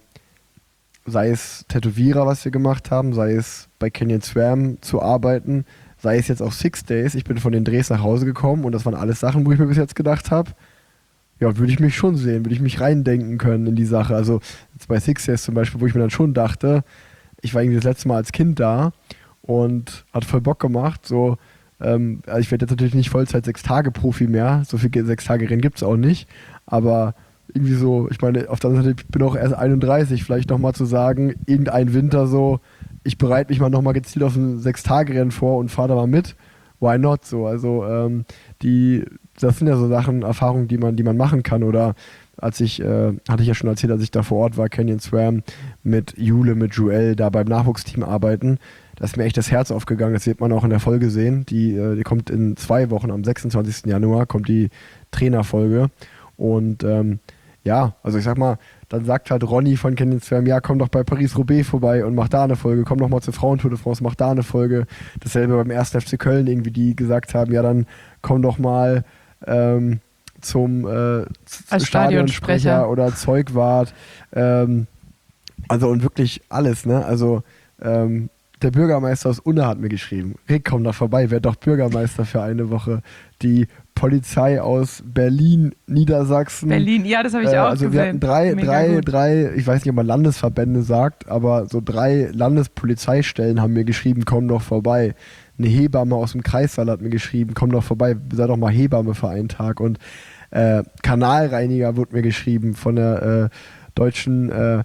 sei es Tätowierer, was wir gemacht haben, sei es bei Canyon Swam zu arbeiten, sei es jetzt auch Six Days. Ich bin von den Drehs nach Hause gekommen und das waren alles Sachen, wo ich mir bis jetzt gedacht habe, ja, würde ich mich schon sehen, würde ich mich reindenken können in die Sache. Also jetzt bei Six Days zum Beispiel, wo ich mir dann schon dachte, ich war irgendwie das letzte Mal als Kind da und hat voll Bock gemacht. So, ähm, also ich werde jetzt natürlich nicht Vollzeit-Sechs-Tage-Profi mehr, so viel Sechs-Tage-Rennen gibt es auch nicht, aber irgendwie so, ich meine, auf der anderen Seite, ich bin auch erst einunddreißig, vielleicht nochmal zu sagen, irgendein Winter so, ich bereite mich mal nochmal gezielt auf ein Sechs-Tage-Rennen vor und fahre da mal mit. Why not so? Also ähm, die das sind ja so Sachen, Erfahrungen, die man, die man machen kann. Oder als ich, äh, hatte ich ja schon erzählt, als ich da vor Ort war, Canyon Swam, mit Jule, mit Joel, da beim Nachwuchsteam arbeiten. Da ist mir echt das Herz aufgegangen. Das wird man auch in der Folge sehen. Die, äh, die kommt in zwei Wochen, am sechsundzwanzigsten Januar, kommt die Trainerfolge. Und ähm, ja, also ich sag mal, dann sagt halt Ronny von Canyon Swam, ja, komm doch bei Paris-Roubaix vorbei und mach da eine Folge, komm doch mal zur Frauentour de France, mach da eine Folge. Dasselbe beim ersten F C Köln irgendwie, die gesagt haben, ja, dann komm doch mal ähm, zum äh, Als Stadionsprecher oder Zeugwart. Ähm, also und wirklich alles, ne? Also ähm, der Bürgermeister aus Unna hat mir geschrieben, Rick, komm da vorbei, werd doch Bürgermeister für eine Woche. Die Polizei aus Berlin, Niedersachsen. Berlin, ja, das habe ich äh, auch also gesehen. wir hatten drei, Mega drei, gut. drei, ich weiß nicht, ob man Landesverbände sagt, aber so drei Landespolizeistellen haben mir geschrieben, komm doch vorbei. Eine Hebamme aus dem Kreissaal hat mir geschrieben, komm doch vorbei, sei doch mal Hebamme für einen Tag. Und äh, Kanalreiniger wurde mir geschrieben von der äh, deutschen äh,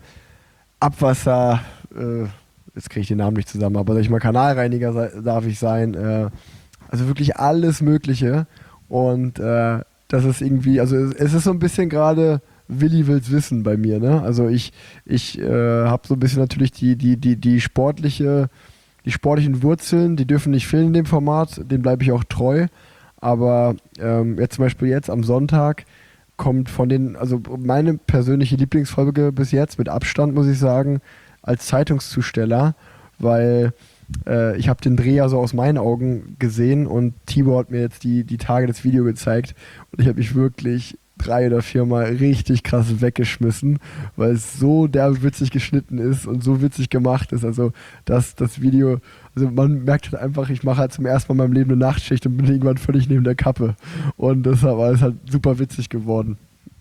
Abwasser, äh, jetzt kriege ich den Namen nicht zusammen, aber sag ich mal, Kanalreiniger sei, darf ich sein. Äh, also wirklich alles Mögliche. Und äh, das ist irgendwie, also es, es ist so ein bisschen gerade Willi will's wissen bei mir, ne? Also ich, ich äh, habe so ein bisschen natürlich die, die, die, die sportliche, die sportlichen Wurzeln, die dürfen nicht fehlen in dem Format, dem bleibe ich auch treu. Aber ähm, jetzt zum Beispiel jetzt am Sonntag kommt von den, also meine persönliche Lieblingsfolge bis jetzt, mit Abstand muss ich sagen, als Zeitungszusteller, weil äh, ich habe den Dreh ja so aus meinen Augen gesehen und Tibor hat mir jetzt die, die Tage das Video gezeigt und ich habe mich wirklich drei oder vier Mal richtig krass weggeschmissen, weil es so derbe witzig geschnitten ist und so witzig gemacht ist. Also das, das Video, also man merkt halt einfach, ich mache halt zum ersten Mal in meinem Leben eine Nachtschicht und bin irgendwann völlig neben der Kappe. Und deshalb war es halt super witzig geworden.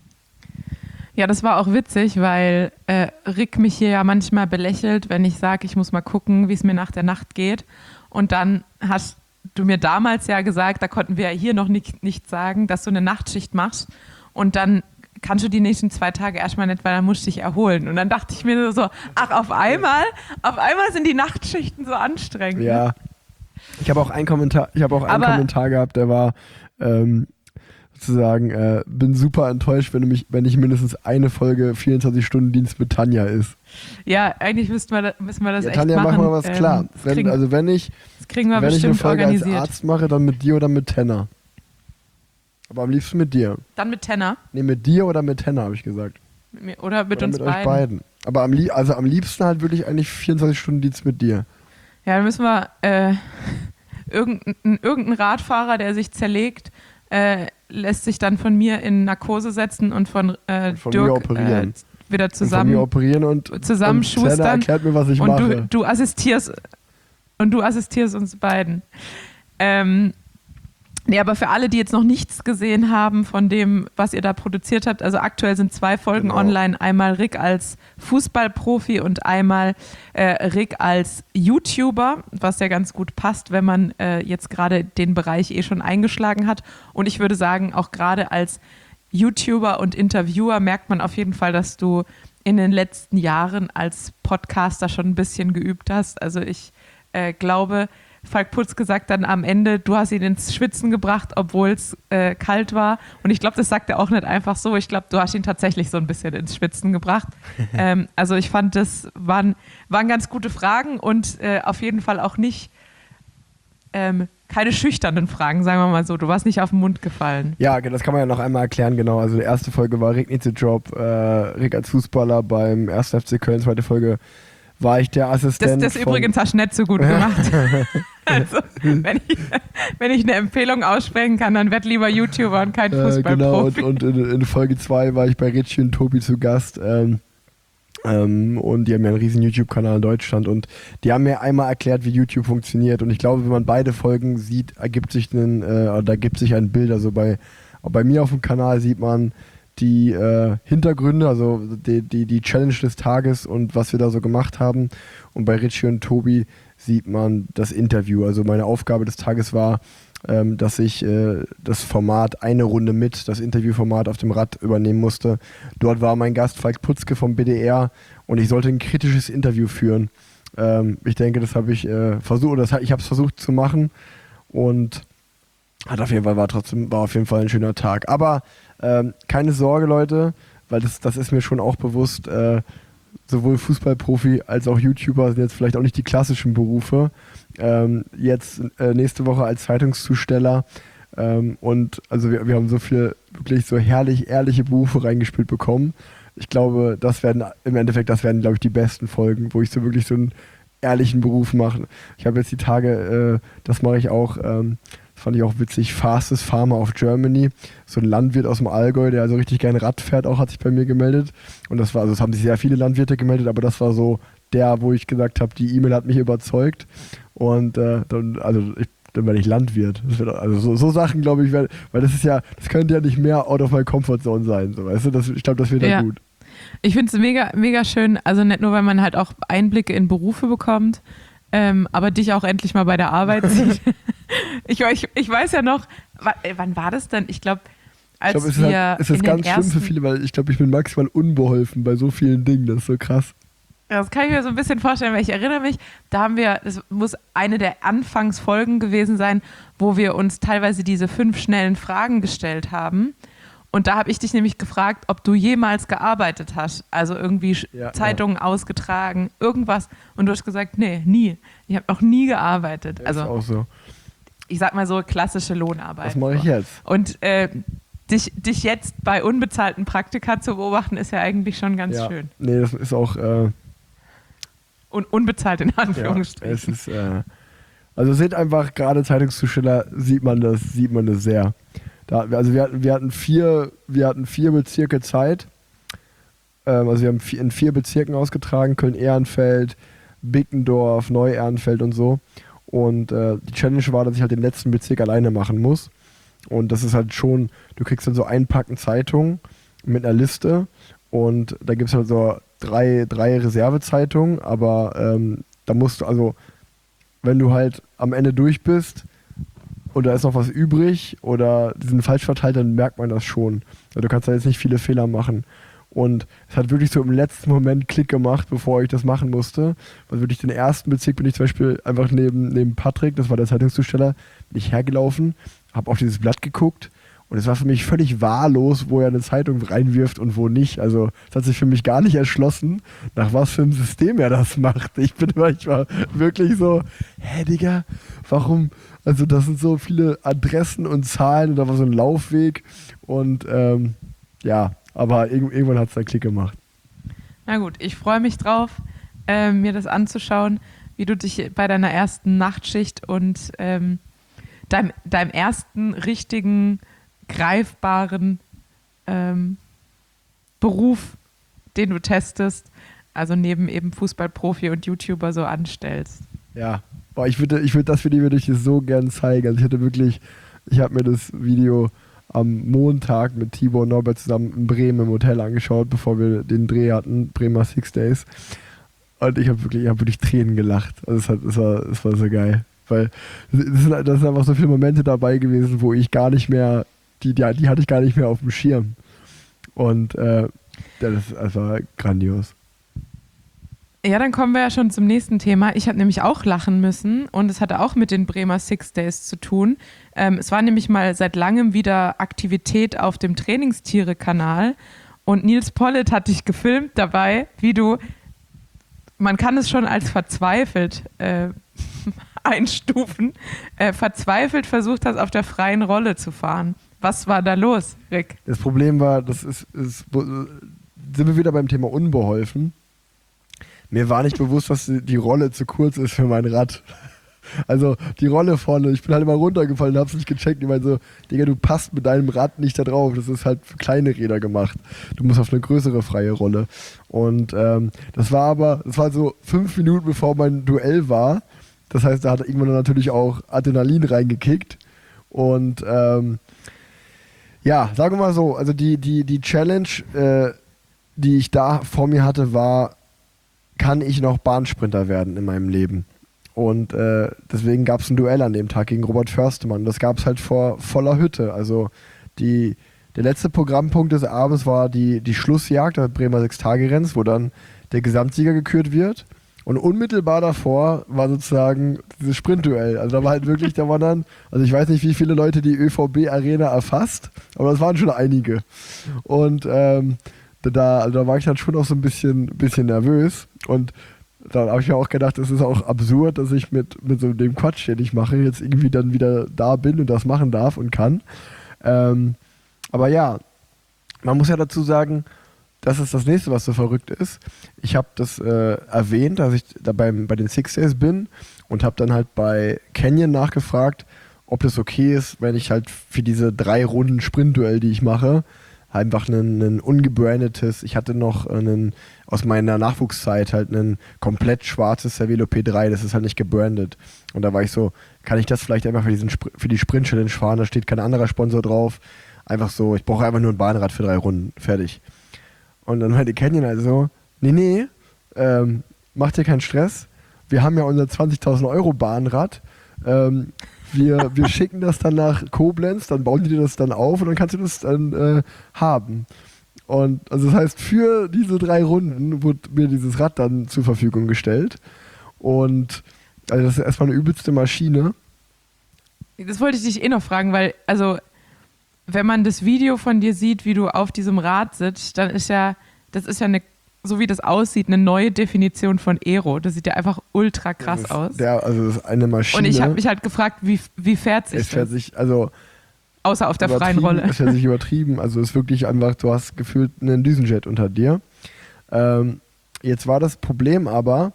Ja, das war auch witzig, weil äh, Rick mich hier ja manchmal belächelt, wenn ich sage, ich muss mal gucken, wie es mir nach der Nacht geht. Und dann hast du mir damals ja gesagt, da konnten wir ja hier noch nicht, nicht sagen, dass du eine Nachtschicht machst. Und dann kannst du die nächsten zwei Tage erstmal nicht, weil dann musst du dich erholen. Und dann dachte ich mir so, ach, auf einmal, auf einmal sind die Nachtschichten so anstrengend. Ja. Ich habe auch einen Kommentar, ich habe auch einen Aber Kommentar gehabt, der war ähm, sozusagen, äh, bin super enttäuscht, wenn, du mich, wenn nicht mindestens eine Folge vierundzwanzig-Stunden-Dienst mit Tanja ist. Ja, eigentlich müssten wir, müssen wir das Ja, echt Tanja, machen. mach mal was Ähm, klar. das Wenn, kriegen, also wenn ich, das kriegen wir wenn ich eine bestimmt Folge als organisiert. Arzt mache, dann mit dir oder mit Tenner. Aber am liebsten mit dir. Dann mit Tenner. Nee, mit dir oder mit Tenner, habe ich gesagt. Mit mir, oder mit oder uns mit beiden. euch beiden. Aber am, lie- also am liebsten halt wirklich eigentlich vierundzwanzig-Stunden-Dienst mit dir. Ja, dann müssen wir äh, irgendein, irgendein Radfahrer, der sich zerlegt, äh, lässt sich dann von mir in Narkose setzen und von, äh, Von Dirk mir operieren. äh, wieder Und von mir zusammen operieren und, und zusammenschustern. Tenner erklärt mir, was ich und mache. du, du assistierst und du assistierst uns beiden. Ähm, nee, aber für alle, die jetzt noch nichts gesehen haben von dem, was ihr da produziert habt, also aktuell sind zwei Folgen Genau. online, einmal Rick als Fußballprofi und einmal äh, Rick als YouTuber, was ja ganz gut passt, wenn man äh, jetzt gerade den Bereich eh schon eingeschlagen hat. Und ich würde sagen, auch gerade als YouTuber und Interviewer merkt man auf jeden Fall, dass du in den letzten Jahren als Podcaster schon ein bisschen geübt hast. Also ich äh, glaube, Falk Putz gesagt dann am Ende, du hast ihn ins Schwitzen gebracht, obwohl es äh, kalt war. Und ich glaube, das sagt er auch nicht einfach so. Ich glaube, du hast ihn tatsächlich so ein bisschen ins Schwitzen gebracht. ähm, also ich fand, das waren, waren ganz gute Fragen und äh, auf jeden Fall auch nicht ähm, keine schüchternen Fragen, sagen wir mal so. Du warst nicht auf den Mund gefallen. Ja, das kann man ja noch einmal erklären, genau. Also die erste Folge war Rick needs a Job, äh, Rick als Fußballer beim ersten F C Köln, zweite Folge war ich der Das, Assistent das von... übrigens hast du nicht so gut gemacht. Also, wenn ich, wenn ich eine Empfehlung aussprechen kann, dann werd lieber YouTuber und kein Äh, genau, und, Fußballprofi. und in, in Folge zwei war ich bei Richie und Tobi zu Gast. Ähm, ähm, und die haben ja einen riesen YouTube-Kanal in Deutschland. Und die haben mir einmal erklärt, wie YouTube funktioniert. Und ich glaube, wenn man beide Folgen sieht, ergibt sich ein, äh, da ergibt sich ein Bild. Also bei, auch bei mir auf dem Kanal sieht man die äh, Hintergründe, also die, die, die Challenge des Tages und was wir da so gemacht haben. Und bei Richie und Tobi sieht man das Interview. Also meine Aufgabe des Tages war, ähm, dass ich äh, das Format eine Runde mit, das Interviewformat auf dem Rad übernehmen musste. Dort war mein Gast Falk Putzke vom B D R und ich sollte ein kritisches Interview führen. Ähm, ich denke, das habe ich äh, versucht, oder das, ich habe es versucht zu machen und hat auf jeden Fall, war trotzdem, war auf jeden Fall ein schöner Tag. Aber ähm, keine Sorge, Leute, weil das, das ist mir schon auch bewusst, äh, sowohl Fußballprofi als auch YouTuber sind jetzt vielleicht auch nicht die klassischen Berufe. Ähm, jetzt äh, nächste Woche als Zeitungszusteller ähm, und also wir, wir haben so viel wirklich so herrlich ehrliche Berufe reingespielt bekommen. Ich glaube, das werden im Endeffekt, das werden, glaube ich, die besten Folgen, wo ich so wirklich so einen ehrlichen Beruf mache. Ich habe jetzt die Tage, äh, das mache ich auch, ähm, das fand ich auch witzig, Fastest Farmer of Germany. So ein Landwirt aus dem Allgäu, der also richtig gerne Rad fährt, auch hat sich bei mir gemeldet. Und das war, also es haben sich sehr viele Landwirte gemeldet, aber das war so der, wo ich gesagt habe, die E-Mail hat mich überzeugt. Und äh, dann, also ich, dann werde ich Landwirt. Das wird, also so, so Sachen, glaube ich, werd, weil das ist ja, das könnte ja nicht mehr out of my comfort zone sein. So, weißt du? Das, ich glaube, das wird ja gut. Ich finde es mega, mega schön, also nicht nur, weil man halt auch Einblicke in Berufe bekommt, ähm, aber dich auch endlich mal bei der Arbeit sieht. ich, ich, ich weiß ja noch, wann, wann war das denn? Ich glaube, als ich glaub, es wir ist halt, es ist in ganz den schlimm für viele, weil ich glaube, ich bin maximal unbeholfen bei so vielen Dingen. Das ist so krass. Das kann ich mir so ein bisschen vorstellen, weil ich erinnere mich, da haben wir, das muss eine der Anfangsfolgen gewesen sein, wo wir uns teilweise diese fünf schnellen Fragen gestellt haben. Und da habe ich dich nämlich gefragt, ob du jemals gearbeitet hast. Also irgendwie ja, Zeitungen ja. ausgetragen, irgendwas. Und du hast gesagt, nee, nie. Ich habe noch nie gearbeitet. Das also ist auch so. Ich sag mal so klassische Lohnarbeit. Was mache ich jetzt? Und äh, dich, dich jetzt bei unbezahlten Praktika zu beobachten, ist ja eigentlich schon ganz ja. schön. Nee, das ist auch... Äh, Und unbezahlt in Anführungsstrichen. Ja, es ist, äh, also seht einfach, gerade Zeitungszusteller sieht man das, sieht man das sehr. Da, also wir hatten, wir hatten vier, wir hatten vier Bezirke Zeit. Ähm, also wir haben vier, in vier Bezirken ausgetragen, Köln-Ehrenfeld, Bickendorf, Neu-Ehrenfeld und so. Und äh, die Challenge war, dass ich halt den letzten Bezirk alleine machen muss. Und das ist halt schon, du kriegst dann so einpacken Zeitungen mit einer Liste und da gibt es halt so drei, drei Reservezeitungen, aber ähm, da musst du, also wenn du halt am Ende durch bist und da ist noch was übrig oder die sind falsch verteilt, dann merkt man das schon. Also du kannst da jetzt nicht viele Fehler machen. Und es hat wirklich so im letzten Moment Klick gemacht, bevor ich das machen musste. Weil wirklich den ersten Bezirk bin ich zum Beispiel einfach neben, neben Patrick, das war der Zeitungszusteller, bin ich hergelaufen, habe auf dieses Blatt geguckt und es war für mich völlig wahllos, wo er eine Zeitung reinwirft und wo nicht. Also es hat sich für mich gar nicht erschlossen, nach was für einem System er das macht. Ich bin manchmal wirklich so, hä Digga, warum? Also das sind so viele Adressen und Zahlen und da war so ein Laufweg und ähm, ja, aber irg- irgendwann hat es dann Klick gemacht. Na gut, ich freue mich drauf, äh, mir das anzuschauen, wie du dich bei deiner ersten Nachtschicht und ähm, deinem, deinem ersten richtigen, greifbaren ähm, Beruf, den du testest, also neben eben Fußballprofi und YouTuber so anstellst. Ja, boah, ich würde ich würd das Video würde ich dir so gern zeigen. Also ich hatte wirklich, ich habe mir das Video am Montag mit Tibor und Norbert zusammen in Bremen im Hotel angeschaut, bevor wir den Dreh hatten, Bremer Six Days. Und ich habe wirklich, ich hab wirklich Tränen gelacht. Also es, hat, es, war, es war so geil. Weil es sind, das sind einfach so viele Momente dabei gewesen, wo ich gar nicht mehr, die, die, die hatte ich gar nicht mehr auf dem Schirm. Und äh, das, das war grandios. Ja, dann kommen wir ja schon zum nächsten Thema. Ich habe nämlich auch lachen müssen und es hatte auch mit den Bremer Six Days zu tun. Ähm, es war nämlich mal seit langem wieder Aktivität auf dem Trainingstiere-Kanal und Nils Pollitt hat dich gefilmt dabei, wie du, man kann es schon als verzweifelt äh, einstufen, äh, verzweifelt versucht hast, auf der freien Rolle zu fahren. Was war da los, Rick? Das Problem war, das ist, ist sind wir wieder beim Thema unbeholfen. Mir war nicht bewusst, dass die Rolle zu kurz ist für mein Rad. Also die Rolle vorne, ich bin halt immer runtergefallen und hab's nicht gecheckt. Ich meine so, Digga, du passt mit deinem Rad nicht da drauf. Das ist halt für kleine Räder gemacht. Du musst auf eine größere freie Rolle. Und ähm, das war aber, das war so fünf Minuten bevor mein Duell war. Das heißt, da hat irgendwann natürlich auch Adrenalin reingekickt. Und ähm, ja, sagen wir mal so, also die, die, die Challenge, äh, die ich da vor mir hatte, war, kann ich noch Bahnsprinter werden in meinem Leben? Und äh, deswegen gab es ein Duell an dem Tag gegen Robert Förstemann. Das gab es halt vor voller Hütte. Also die, der letzte Programmpunkt des Abends war die, die Schlussjagd der Bremer Sechs-Tage-Renns, wo dann der Gesamtsieger gekürt wird. Und unmittelbar davor war sozusagen dieses Sprintduell. Also da war halt wirklich, da waren dann, also ich weiß nicht, wie viele Leute die ÖVB-Arena erfasst, aber das waren schon einige. Und ähm, da, also da war ich dann schon auch so ein bisschen, bisschen nervös. Und dann habe ich mir auch gedacht, es ist auch absurd, dass ich mit, mit so dem Quatsch, den ich mache, jetzt irgendwie dann wieder da bin und das machen darf und kann. Ähm, aber ja, man muss ja dazu sagen, das ist das nächste, was so verrückt ist. Ich habe das äh, erwähnt, dass ich da beim, bei den Six Days bin und habe dann halt bei Canyon nachgefragt, ob das okay ist, wenn ich halt für diese drei Runden Sprintduell, die ich mache, einfach ein, ein ungebrandetes, ich hatte noch einen, aus meiner Nachwuchszeit halt ein komplett schwarzes Cervelo P drei, das ist halt nicht gebrandet. Und da war ich so, kann ich das vielleicht einfach für, diesen, für die Sprint-Challenge fahren, da steht kein anderer Sponsor drauf. Einfach so, ich brauche einfach nur ein Bahnrad für drei Runden, fertig. Und dann meinte Canyon also, nee, nee, ähm, mach dir keinen Stress. Wir haben ja unser zwanzigtausend Euro Bahnrad. Ähm, wir, wir schicken das dann nach Koblenz, dann bauen die dir das dann auf und dann kannst du das dann äh, haben. Und also das heißt, für diese drei Runden wurde mir dieses Rad dann zur Verfügung gestellt. Und also das ist erstmal eine übelste Maschine. Das wollte ich dich eh noch fragen, weil, also wenn man das Video von dir sieht, wie du auf diesem Rad sitzt, dann ist ja, das ist ja eine, so wie das aussieht, eine neue Definition von Aero. Das sieht ja einfach ultra krass das aus. Der, also das ist eine Maschine. Und ich habe mich halt gefragt, wie, wie fährt sich es das? fährt sich, also außer auf der freien Rolle. Es fährt sich übertrieben. Also es ist wirklich einfach, du hast gefühlt einen Düsenjet unter dir. Ähm, jetzt war das Problem aber,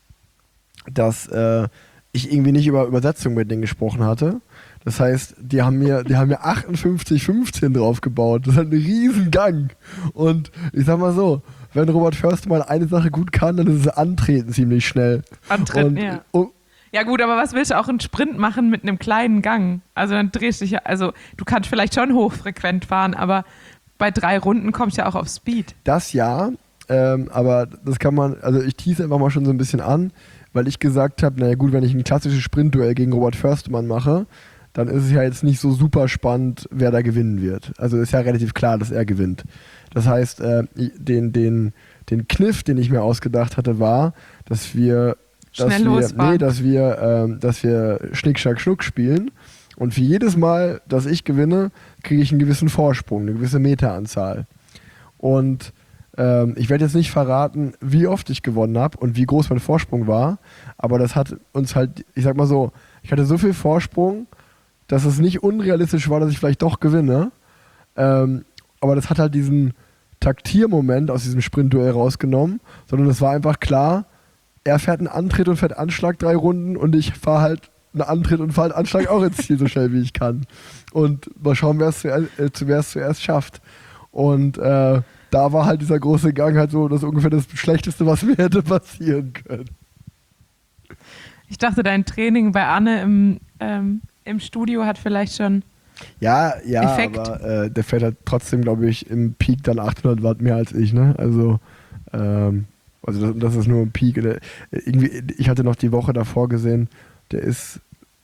dass äh, ich irgendwie nicht über Übersetzung mit denen gesprochen hatte. Das heißt, die haben mir, die haben mir achtundfünfzig fünfzehn draufgebaut. Das ist halt ein riesen Gang. Und ich sag mal so, wenn Robert Förster eine Sache gut kann, dann ist es Antreten ziemlich schnell. Antreten, und, ja. Und, ja gut, aber was willst du auch einen Sprint machen mit einem kleinen Gang? Also dann drehst du dich ja, also du kannst vielleicht schon hochfrequent fahren, aber bei drei Runden kommst du ja auch auf Speed. Das ja, ähm, aber das kann man, also ich tease einfach mal schon so ein bisschen an, weil ich gesagt habe, naja gut, wenn ich ein klassisches Sprintduell gegen Robert Förstmann mache, dann ist es ja jetzt nicht so super spannend, wer da gewinnen wird. Also ist ja relativ klar, dass er gewinnt. Das heißt, äh, den, den, den Kniff, den ich mir ausgedacht hatte, war, dass wir, dass Schnell wir, losfahren. nee, dass wir, ähm, dass wir Schnick, Schnack, Schnuck spielen und für jedes Mal, dass ich gewinne, kriege ich einen gewissen Vorsprung, eine gewisse Meteranzahl. Und ähm, ich werde jetzt nicht verraten, wie oft ich gewonnen habe und wie groß mein Vorsprung war, aber das hat uns halt, ich sag mal so, ich hatte so viel Vorsprung, dass es nicht unrealistisch war, dass ich vielleicht doch gewinne. Ähm, aber das hat halt diesen Taktiermoment aus diesem Sprintduell rausgenommen, sondern es war einfach klar, er fährt einen Antritt und fährt Anschlag drei Runden und ich fahre halt einen Antritt und fahre halt Anschlag auch ins Ziel so schnell wie ich kann. Und mal schauen, wer es zuerst, äh, wer es zuerst schafft. Und äh, da war halt dieser große Gang halt so, das ist ungefähr das Schlechteste, was mir hätte passieren können. Ich dachte, dein Training bei Anne im, ähm, im Studio hat vielleicht schon Ja, ja, Effekt. aber äh, der fährt halt trotzdem, glaube ich, im Peak dann achthundert Watt mehr als ich, ne? Also, ähm, also das, das ist nur ein Peak. Der, irgendwie, ich hatte noch die Woche davor gesehen, der ist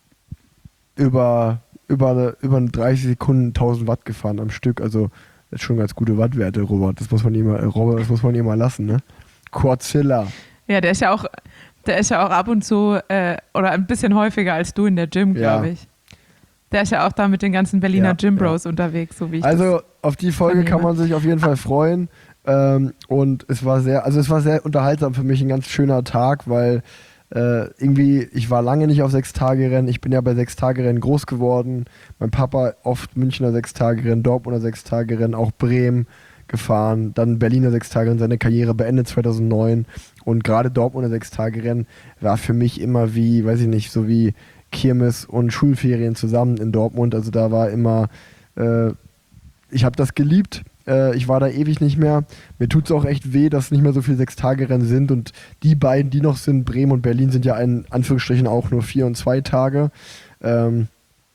über, über, über dreißig Sekunden tausend Watt gefahren am Stück. Also das ist schon ganz gute Wattwerte, Robert. Das muss man ihm mal, äh, Robert, das muss man ihm mal lassen, ne? Quadzilla. Ja, der ist ja auch, der ist ja auch ab und zu äh, oder ein bisschen häufiger als du in der Gym, glaube Ja. ich. Der ist ja auch da mit den ganzen Berliner Ja, Gym Bros ja. unterwegs, so wie ich Also auf die Folge vernehme. kann man sich auf jeden Fall freuen. Ähm, und es war sehr, also es war sehr unterhaltsam für mich, ein ganz schöner Tag, weil äh, irgendwie, ich war lange nicht auf Sechs-Tage-Rennen. Ich bin ja bei Sechs-Tage-Rennen groß geworden. Mein Papa oft Münchner Sechs-Tage-Rennen, Dortmunder Sechs-Tage-Rennen, auch Bremen gefahren. Dann Berliner Sechs-Tage-Rennen, seine Karriere beendet zweitausendneun. Und gerade Dortmunder Sechs-Tage-Rennen war für mich immer wie, weiß ich nicht, so wie Kirmes und Schulferien zusammen in Dortmund. Also da war immer, äh, ich habe das geliebt. Äh, ich war da ewig nicht mehr. Mir tut es auch echt weh, dass nicht mehr so viele Sechs-Tage-Rennen sind. Und die beiden, die noch sind, Bremen und Berlin, sind ja in Anführungsstrichen auch nur vier und zwei Tage. Ähm,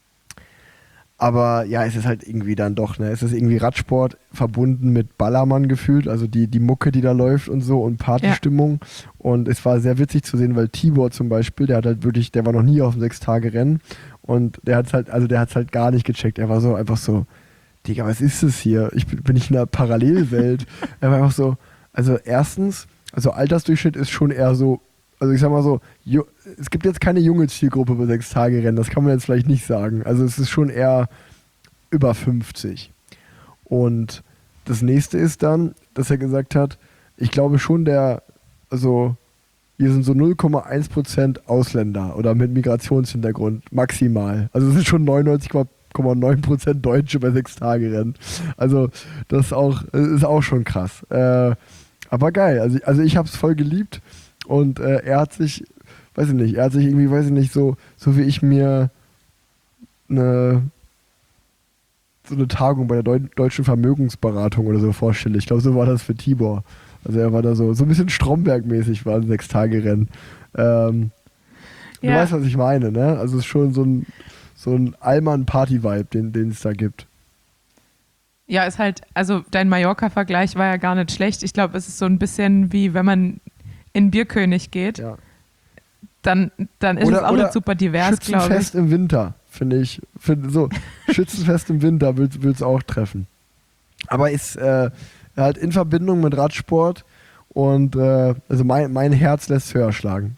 aber ja, es ist halt irgendwie dann doch, ne? Es ist irgendwie Radsport verbunden mit Ballermann gefühlt, also die, die Mucke, die da läuft und so und Partystimmung. Ja. Und es war sehr witzig zu sehen, weil Tibor zum Beispiel, der hat halt wirklich, der war noch nie auf dem Sechs-Tage-Rennen und der hat's halt, also der hat's halt gar nicht gecheckt. Er war so einfach so, Digga, was ist das hier? Ich bin, bin ich in einer Parallelwelt? Er war einfach so, also erstens, also Altersdurchschnitt ist schon eher so also ich sag mal so, ju- es gibt jetzt keine junge Zielgruppe bei sechs Tage Rennen, das kann man jetzt vielleicht nicht sagen. Also es ist schon eher über fünfzig. Und das nächste ist dann, dass er gesagt hat, ich glaube schon der, also hier sind so null Komma eins Prozent Ausländer oder mit Migrationshintergrund maximal. Also es sind schon neunundneunzig Komma neun Prozent Deutsche bei sechs Tage Rennen. Also das ist auch, ist auch schon krass. Äh, aber geil, also, also ich habe es voll geliebt und äh, er hat sich, weiß ich nicht, er hat sich irgendwie, weiß ich nicht, so, so wie ich mir eine so eine Tagung bei der Deu- Deutschen Vermögensberatung oder so vorstelle. Ich glaube, so war das für Tibor. Also er war da so, so ein bisschen Stromberg-mäßig war ein Sechs-Tage-Rennen. Ähm, Ja. Du weißt, was ich meine, ne? Also es ist schon so ein, so ein Allmann-Party-Vibe, den, den es da gibt. Ja, ist halt, also dein Mallorca-Vergleich war ja gar nicht schlecht. Ich glaube, es ist so ein bisschen wie, wenn man in Bierkönig geht, Ja. dann, dann ist Oder- es auch oder nicht super divers, glaube ich. Schützenfest im Winter, finde ich. Find, so, Schützenfest im Winter würde es auch treffen. Aber ist äh, halt in Verbindung mit Radsport und äh, also mein, mein Herz lässt höher schlagen.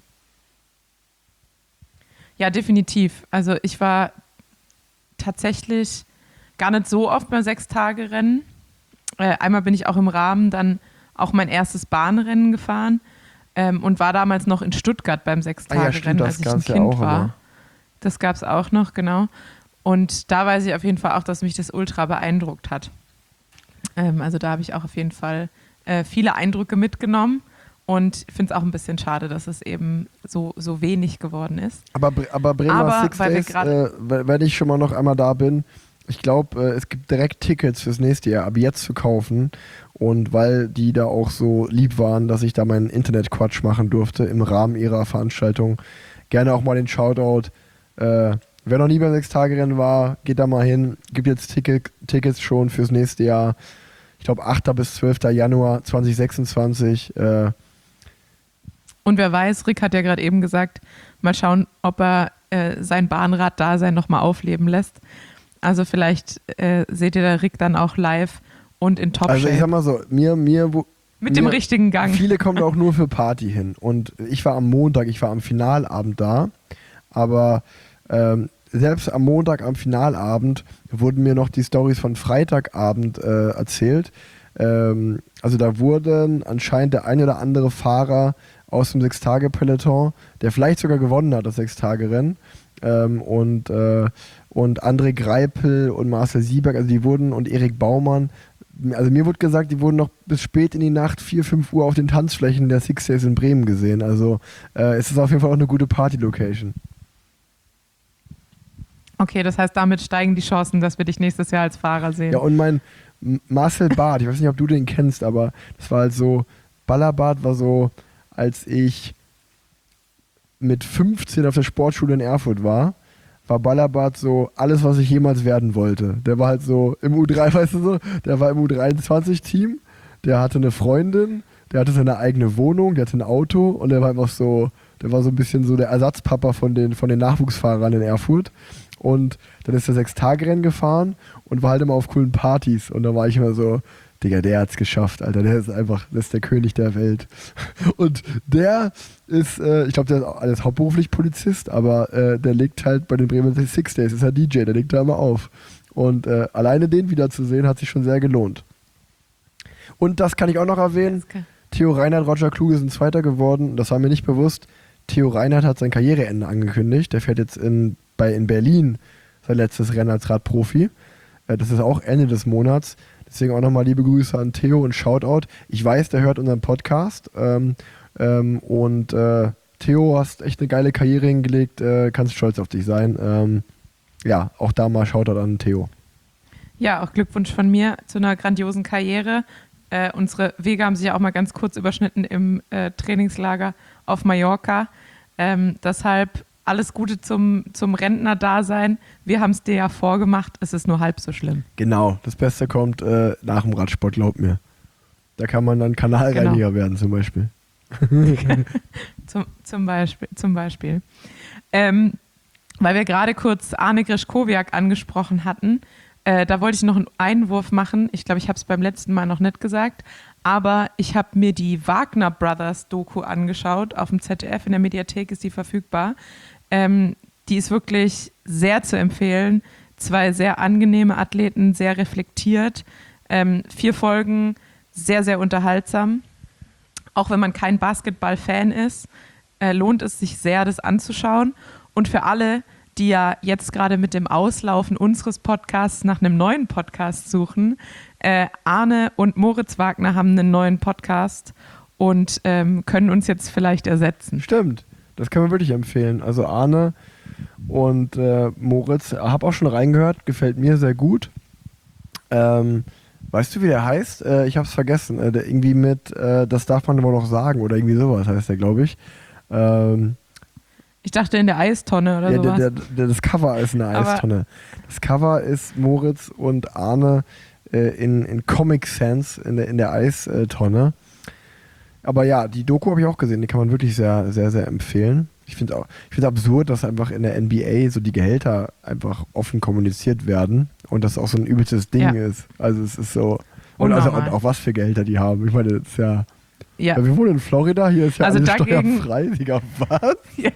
Ja, definitiv. Also ich war tatsächlich gar nicht so oft beim Sechs-Tage-Rennen. Äh, einmal bin ich auch im Rahmen dann auch mein erstes Bahnrennen gefahren ähm, und war damals noch in Stuttgart beim Sechs-Tage-Rennen, als ich ein gab's ja Kind auch war. immer. Das gab es auch noch, genau. Und da weiß ich auf jeden Fall auch, dass mich das ultra beeindruckt hat. Ähm, also da habe ich auch auf jeden Fall äh, viele Eindrücke mitgenommen und finde es auch ein bisschen schade, dass es eben so, so wenig geworden ist. Aber, Bre- aber Bremer Aber Six weil wir Days, gerade- äh, wenn wenn ich schon mal noch einmal da bin, ich glaube, äh, es gibt direkt Tickets fürs nächste Jahr, ab jetzt zu kaufen. Und weil die da auch so lieb waren, dass ich da meinen Internetquatsch machen durfte im Rahmen ihrer Veranstaltung, gerne auch mal den Shoutout. Äh, wer noch nie beim Sechs-Tage-Rennen war, geht da mal hin. Gibt jetzt Ticket, Tickets schon fürs nächste Jahr. Ich glaube, achter bis zwölfter Januar zweitausendsechsundzwanzig. Äh, Und wer weiß, Rick hat ja gerade eben gesagt, mal schauen, ob er äh, sein Bahnrad-Dasein nochmal aufleben lässt. Also vielleicht äh, seht ihr da Rick dann auch live und in Top-Shape. also ich sag mal so, mir, mir, wo, Mit dem mir- richtigen Gang. Viele kommen auch nur für Party hin. Und ich war am Montag, ich war am Finalabend da. Aber ähm, selbst am Montag, am Finalabend, wurden mir noch die Storys von Freitagabend äh, erzählt. Ähm, also da wurden anscheinend der ein oder andere Fahrer aus dem Sechs-Tage-Peloton, der vielleicht sogar gewonnen hat, das Sechs-Tage-Rennen, ähm, und, äh, und André Greipel und Marcel Sieberg, also die wurden, und Erik Baumann, also mir wurde gesagt, die wurden noch bis spät in die Nacht, vier, fünf Uhr auf den Tanzflächen der Six Days in Bremen gesehen. Also äh, es ist auf jeden Fall auch eine gute Party-Location. Okay, das heißt, damit steigen die Chancen, dass wir dich nächstes Jahr als Fahrer sehen. Ja, und mein M- Marcel Barth, ich weiß nicht, ob du den kennst, aber das war halt so, Ballerbad war so, als ich mit fünfzehn auf der Sportschule in Erfurt war, war Ballerbad so alles, was ich jemals werden wollte. Der war halt so im U drei, weißt du so, der war im U dreiundzwanzig-Team, der hatte eine Freundin, der hatte seine eigene Wohnung, der hatte ein Auto und der war einfach so, der war so ein bisschen so der Ersatzpapa von den, von den Nachwuchsfahrern in Erfurt. Und dann ist er Sechs-Tage-Rennen gefahren und war halt immer auf coolen Partys. Und da war ich immer so, Digga, der hat's geschafft, Alter. Der ist einfach, das ist der König der Welt. Und der ist, äh, ich glaube, der ist, auch- der ist hauptberuflich Polizist, aber äh, der legt halt bei den Bremen Six Days, ist er D J, der legt da immer auf. Und äh, alleine den wiederzusehen, hat sich schon sehr gelohnt. Und das kann ich auch noch erwähnen. Theo Reinhardt, Roger Kluge sind Zweiter geworden. Das war mir nicht bewusst. Theo Reinhardt hat sein Karriereende angekündigt. Der fährt jetzt in, bei, in Berlin sein letztes Rennen als Radprofi. Äh, das ist auch Ende des Monats. Deswegen auch nochmal liebe Grüße an Theo und Shoutout. Ich weiß, der hört unseren Podcast. Ähm, ähm, und äh, Theo, hast echt eine geile Karriere hingelegt. Äh, kannst stolz auf dich sein. Ähm, ja, auch da mal Shoutout an Theo. Ja, auch Glückwunsch von mir zu einer grandiosen Karriere. Äh, unsere Wege haben sich ja auch mal ganz kurz überschnitten im äh, Trainingslager auf Mallorca. Ähm, deshalb alles Gute zum, zum Rentner-Dasein. Wir haben es dir ja vorgemacht, es ist nur halb so schlimm. Genau, das Beste kommt äh, nach dem Radsport, glaub mir. Da kann man dann Kanalreiniger Genau. werden zum Beispiel. Zum, zum Beispiel. Zum Beispiel. Ähm, weil wir gerade kurz Arne Grischkowiak angesprochen hatten. Äh, da wollte ich noch einen Einwurf machen. Ich glaube, ich habe es beim letzten Mal noch nicht gesagt. Aber ich habe mir die Wagner Brothers Doku angeschaut. Auf dem Z D F, in der Mediathek ist die verfügbar. Ähm, die ist wirklich sehr zu empfehlen. Zwei sehr angenehme Athleten, sehr reflektiert. Ähm, vier Folgen, sehr, sehr unterhaltsam. Auch wenn man kein Basketball-Fan ist, äh, lohnt es sich sehr, das anzuschauen. Und für alle, die ja jetzt gerade mit dem Auslaufen unseres Podcasts nach einem neuen Podcast suchen, äh, Arne und Moritz Wagner haben einen neuen Podcast und ähm, können uns jetzt vielleicht ersetzen. Stimmt, das kann man wirklich empfehlen. Also Arne und äh, Moritz, habe auch schon reingehört, gefällt mir sehr gut. Ähm, weißt du, wie der heißt? Äh, ich habe es vergessen. Äh, der irgendwie mit, äh, das darf man immer noch sagen oder irgendwie sowas heißt der, glaube ich. Ähm, Ich dachte in der Eistonne oder ja, sowas. der, der, der, das Cover ist eine Aber Eistonne. Das Cover ist Moritz und Arne äh, in, in Comic Sans in der, in der Eistonne. Aber ja, die Doku habe ich auch gesehen. Die kann man wirklich sehr, sehr, sehr empfehlen. Ich finde auch, ich finde absurd, dass einfach in der N B A so die Gehälter einfach offen kommuniziert werden und das auch so ein übelstes Ding Ja. ist. Also es ist so. Und, also, und auch was für Gehälter die haben. Ich meine, das ist ja. Ja. ja wir wohnen in Florida, hier ist ja Also alles dagegen- steuerfrei. Digga, was? Ja.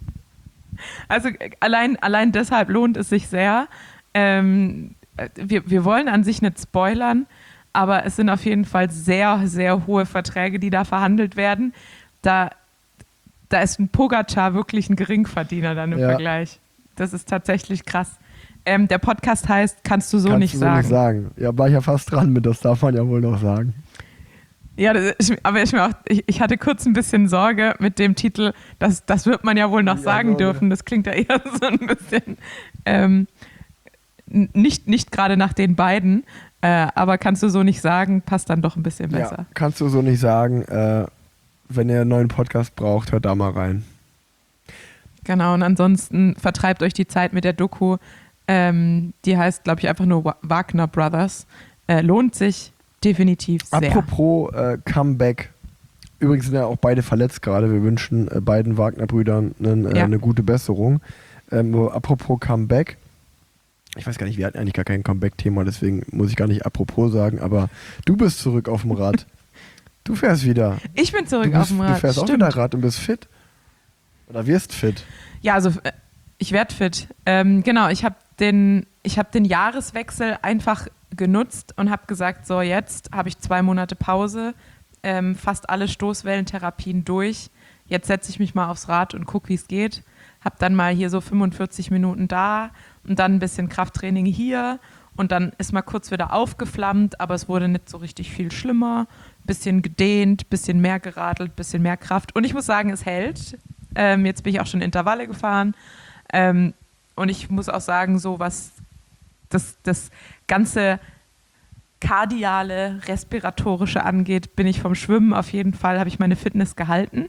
Also äh, allein, allein deshalb lohnt es sich sehr. Ähm, äh, wir, wir wollen an sich nicht spoilern, aber es sind auf jeden Fall sehr, sehr hohe Verträge, die da verhandelt werden. Da, da ist ein Pogacar wirklich ein Geringverdiener dann im Ja. Vergleich. Das ist tatsächlich krass. Ähm, der Podcast heißt Kannst du so Kannst nicht du so sagen. nicht sagen. Ja, war ich ja fast dran mit, das darf man ja wohl noch sagen. Ja, das ist, aber ich, mir auch, ich, ich hatte kurz ein bisschen Sorge mit dem Titel, das, das wird man ja wohl noch Ja, sagen Sorge. dürfen. Das klingt ja eher so ein bisschen ähm, n- nicht, nicht gerade nach den beiden, äh, aber kannst du so nicht sagen, passt dann doch ein bisschen besser. Ja, kannst du so nicht sagen. Äh, wenn ihr einen neuen Podcast braucht, hört da mal rein. Genau, und ansonsten vertreibt euch die Zeit mit der Doku. Ähm, die heißt, glaube ich, einfach nur Wa- Wagner Brothers. Äh, lohnt sich definitiv sehr. Apropos äh, Comeback. Übrigens sind ja auch beide verletzt gerade. Wir wünschen äh, beiden Wagner-Brüdern einen, äh, Ja. eine gute Besserung. Ähm, nur apropos Comeback. Ich weiß gar nicht, wir hatten eigentlich gar kein Comeback-Thema, deswegen muss ich gar nicht apropos sagen, aber du bist zurück auf dem Rad. Du fährst wieder. Ich bin zurück du, bist, auf dem Rad. du fährst auch Stimmt. wieder Rad und bist fit. Oder wirst fit. Ja, also äh, ich werde fit. Ähm, genau, ich habe den, ich hab den Jahreswechsel einfach genutzt und habe gesagt, so jetzt habe ich zwei Monate Pause, ähm, fast alle Stoßwellentherapien durch. Jetzt setze ich mich mal aufs Rad und gucke, wie es geht. Habe dann mal hier so fünfundvierzig Minuten da und dann ein bisschen Krafttraining hier und dann ist mal kurz wieder aufgeflammt, aber es wurde nicht so richtig viel schlimmer. Bisschen gedehnt, bisschen mehr geradelt, bisschen mehr Kraft. Und ich muss sagen, es hält. Ähm, jetzt bin ich auch schon Intervalle gefahren. Ähm, und ich muss auch sagen, so was das, das ganze kardiale, respiratorische angeht, bin ich vom Schwimmen auf jeden Fall, habe ich meine Fitness gehalten.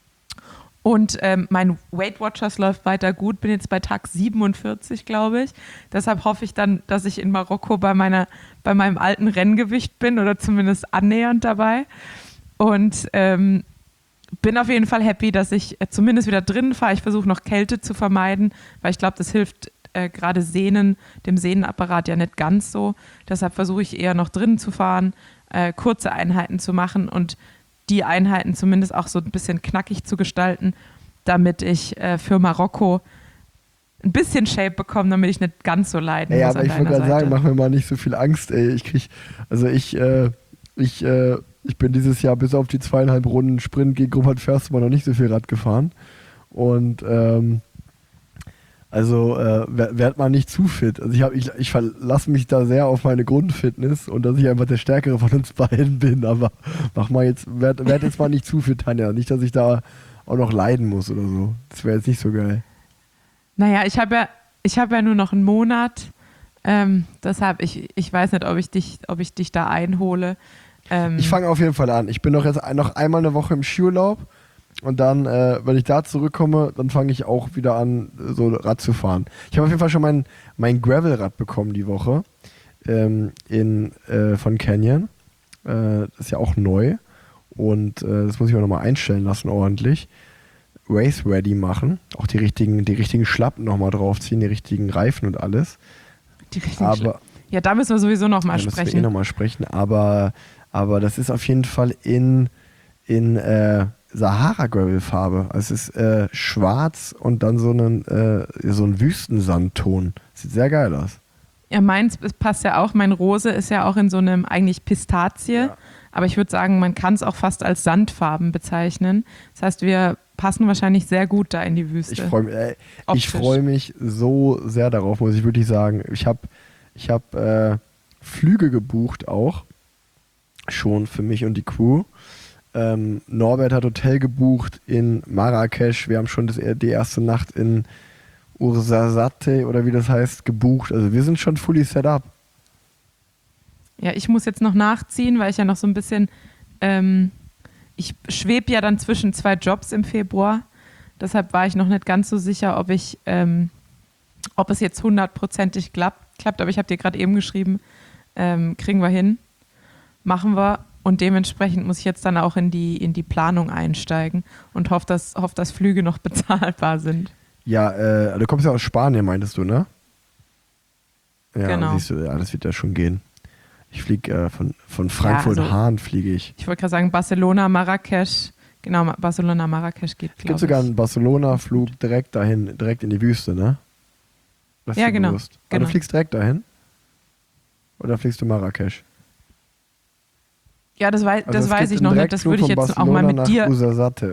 Und ähm, mein Weight Watchers läuft weiter gut, bin jetzt bei Tag siebenundvierzig, glaube ich. Deshalb hoffe ich dann, dass ich in Marokko bei, meiner, bei meinem alten Renngewicht bin oder zumindest annähernd dabei. Und ähm, bin auf jeden Fall happy, dass ich äh, zumindest wieder drinnen fahre. Ich versuche noch Kälte zu vermeiden, weil ich glaube, das hilft äh, gerade Sehnen, dem Sehnenapparat ja nicht ganz so. Deshalb versuche ich eher noch drinnen zu fahren, äh, kurze Einheiten zu machen und die Einheiten zumindest auch so ein bisschen knackig zu gestalten, damit ich äh, für Marokko ein bisschen Shape bekomme, damit ich nicht ganz so leiden Ja, muss aber an ich wollte deiner gerade sagen, Seite. mach mir mal nicht so viel Angst, ey. Ich krieg, also ich, äh, ich, äh, ich bin dieses Jahr bis auf die zweieinhalb Runden Sprint gegen Gruppert Förster noch nicht so viel Rad gefahren. Und ähm, also äh, werd, werd mal nicht zu fit. Also ich, hab, ich, ich verlasse mich da sehr auf meine Grundfitness und dass ich einfach der Stärkere von uns beiden bin. Aber mach mal jetzt, werd, werd jetzt mal nicht zu fit, Tanja. Nicht, dass ich da auch noch leiden muss oder so. Das wäre jetzt nicht so geil. Naja, ich habe ja, ich hab ja nur noch einen Monat. Ähm, deshalb, ich, ich weiß nicht, ob ich dich, ob ich dich da einhole. Ähm, Ich fange auf jeden Fall an. Ich bin doch jetzt ein- noch einmal eine Woche im Skiurlaub und dann, äh, wenn ich da zurückkomme, dann fange ich auch wieder an, so Rad zu fahren. Ich habe auf jeden Fall schon mein, mein Gravelrad bekommen die Woche ähm, in, äh, von Canyon. Äh, das ist ja auch neu und äh, das muss ich auch nochmal einstellen lassen ordentlich. Race ready machen, auch die richtigen, die richtigen Schlappen nochmal draufziehen, die richtigen Reifen und alles. die richtigen Aber Ja, da müssen wir sowieso nochmal Da müssen wir eh sprechen. nochmal sprechen, aber, aber das ist auf jeden Fall in, in äh, Sahara-Gravel-Farbe. Also es ist äh, schwarz und dann so, einen, äh, so ein Wüstensandton. Sieht sehr geil aus. Ja, meins es passt ja auch. Mein Rose ist ja auch in so einem eigentlich Pistazie. Ja. Aber ich würde sagen, man kann es auch fast als Sandfarben bezeichnen. Das heißt, wir passen wahrscheinlich sehr gut da in die Wüste. Ich freue mich, äh, ich Optisch. freu mich so sehr darauf, muss ich wirklich sagen. Ich habe ich hab, äh, Flüge gebucht auch, schon für mich und die Crew. Ähm, Norbert hat Hotel gebucht in Marrakesch. Wir haben schon das, die erste Nacht in Ouarzazate oder wie das heißt, gebucht. Also wir sind schon fully set up. Ja, ich muss jetzt noch nachziehen, weil ich ja noch so ein bisschen, ähm, ich schwebe ja dann zwischen zwei Jobs im Februar. Deshalb war ich noch nicht ganz so sicher, ob ich, ähm, ob es jetzt hundertprozentig klappt. klappt. Aber ich habe dir gerade eben geschrieben, ähm, kriegen wir hin, machen wir. Und dementsprechend muss ich jetzt dann auch in die, in die Planung einsteigen und hoffe, dass, hoffe, dass Flüge noch bezahlbar sind. Ja, äh, du kommst ja aus Spanien, meintest du, ne? Ja, Genau. siehst du, ja, das wird ja schon gehen. Ich fliege äh, von, von Frankfurt Ja, also- Hahn fliege ich. Ich wollte gerade sagen, Barcelona, Marrakesch. Genau, Ma- Barcelona, Marrakesch geht, Es gibt glaube sogar ich. einen Barcelona-Flug direkt dahin, direkt in die Wüste, ne? Das ist Ja, dir genau, bewusst. Aber genau. du fliegst direkt dahin? Oder fliegst du Marrakesch? Ja, das, wei Also das es weiß gibt ich einen noch nicht. Das Direktflug würde ich von jetzt auch mal Barcelona mit dir. nach Ouarzazate.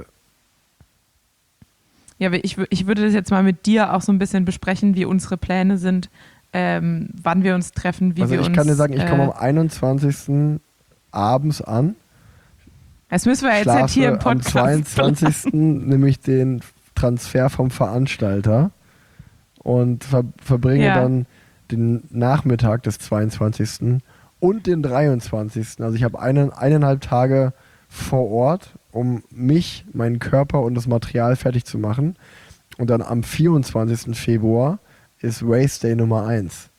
Ja, ich, wü- ich würde das jetzt mal mit dir auch so ein bisschen besprechen, wie unsere Pläne sind, ähm, wann wir uns treffen, wie Also wir ich uns. kann dir sagen, ich komme äh, am einundzwanzigsten abends an. Das müssen wir jetzt schlafe halt hier im am Podcast. zweiundzwanzigsten nämlich den Transfer vom Veranstalter und ver verbringe Ja. dann den Nachmittag des zweiundzwanzigsten und den dreiundzwanzigsten Also ich habe einen, eineinhalb Tage vor Ort, um mich, meinen Körper und das Material fertig zu machen. Und dann am vierundzwanzigsten Februar ist Race Day Nummer eins.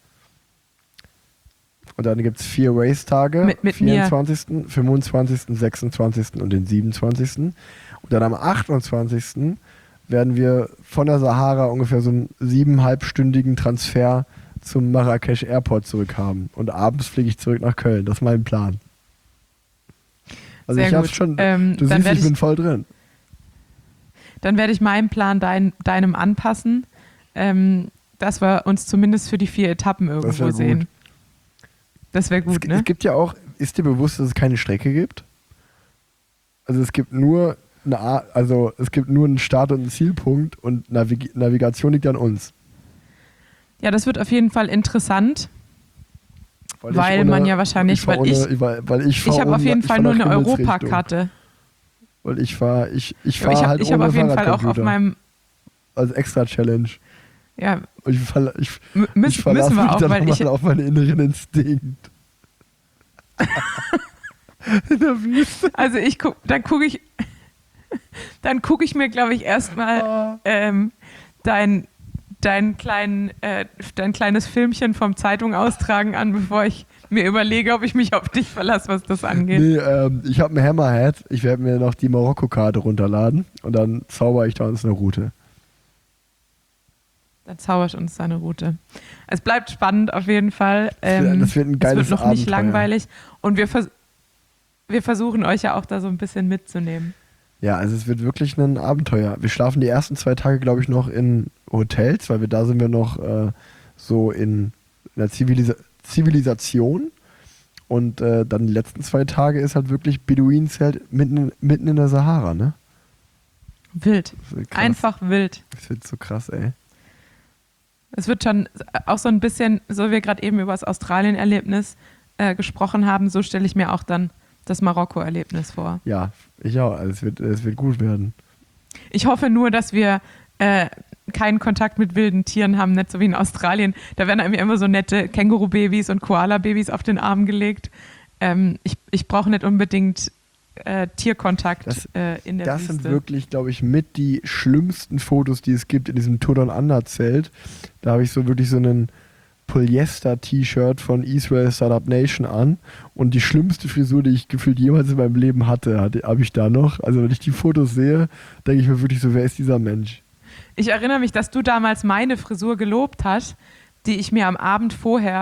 Und dann gibt es vier Race-Tage, Mit- mit mir. vierundzwanzigsten, fünfundzwanzigsten, sechsundzwanzigsten und den siebenundzwanzigsten Und dann am achtundzwanzigsten werden wir von der Sahara ungefähr so einen siebeneinhalbstündigen Transfer zum Marrakesch Airport zurückhaben. Und abends fliege ich zurück nach Köln. Das ist mein Plan. Also Sehr ich habe gut. schon, Ähm, du dann siehst, werd ich ich- bin voll drin. Dann werde ich meinen Plan dein, deinem anpassen, ähm, dass wir uns zumindest für die vier Etappen wär irgendwo gut. sehen. Das wäre gut, es, ne? es gibt ja auch, ist dir bewusst, dass es keine Strecke gibt? Also es gibt nur eine Art, also es gibt nur einen Start- und einen Zielpunkt und Navig Navigation liegt an uns. Ja, das wird auf jeden Fall interessant. Weil, Weil ich man ja wahrscheinlich- ich fahr weil ich- ohne, weil, weil ich fahr Ich habe auf ohne- jeden ich Fall fahr nur nach eine Himmelsrichtung. Europakarte. Weil ich fahre, ich, ich Ja, fahr Ich habe halt ich hab ohne auf jeden Fall auch auf Fahrradcomputer. meinem. Als extra Challenge. Ja, Und ich, verla ich, m- ich müssen, verlasse müssen wir mich auch, dann weil mal ich. auf meinen inneren Instinkt. In der Wüste. Also ich guck, dann gucke ich. Dann gucke ich mir, glaube ich, erstmal ähm, dein, dein, kleinen, äh, dein kleines Filmchen vom Zeitung austragen an, bevor ich mir überlege, ob ich mich auf dich verlasse, was das angeht. Nee, ähm, ich habe ein Hammerhead. Ich werde mir noch die Marokko-Karte runterladen und dann zauber ich da uns eine Route. Dann zauberst uns deine Route. Es bleibt spannend auf jeden Fall. Das wird- Ähm, das wird ein geiles Es wird noch nicht Abenteuer. langweilig. Und wir, vers wir versuchen euch ja auch da so ein bisschen mitzunehmen. Ja, also es wird wirklich ein Abenteuer. Wir schlafen die ersten zwei Tage, glaube ich, noch in Hotels, weil wir da sind wir noch äh, so in, in der Zivilisa Zivilisation. Und äh, dann die letzten zwei Tage ist halt wirklich Beduinenzelt mitten in, mitten in der Sahara, ne? Wild. Das wird krass. Einfach wild. Das wird so krass, ey. Es wird schon auch so ein bisschen, so wie wir gerade eben über das Australien-Erlebnis äh, gesprochen haben, so stelle ich mir auch dann das Marokko-Erlebnis vor. Ja, ich auch. Also es wird, es wird gut werden. Ich hoffe nur, dass wir äh, keinen Kontakt mit wilden Tieren haben, nicht so wie in Australien. Da werden einem immer so nette Känguru-Babys und Koala-Babys auf den Arm gelegt. Ähm, ich ich brauche nicht unbedingt äh, Tierkontakt Das- äh, in der Das Wüste. sind wirklich, glaube ich, mit die schlimmsten Fotos, die es gibt in diesem Tour Down Under Zelt. Da habe ich so wirklich so einen Polyester-T-Shirt von Israel Startup Nation an und die schlimmste Frisur, die ich gefühlt jemals in meinem Leben hatte, hatte habe ich da noch. Also wenn ich die Fotos sehe, denke ich mir wirklich so, wer ist dieser Mensch? Ich erinnere mich, dass du damals meine Frisur gelobt hast, die ich mir am Abend vorher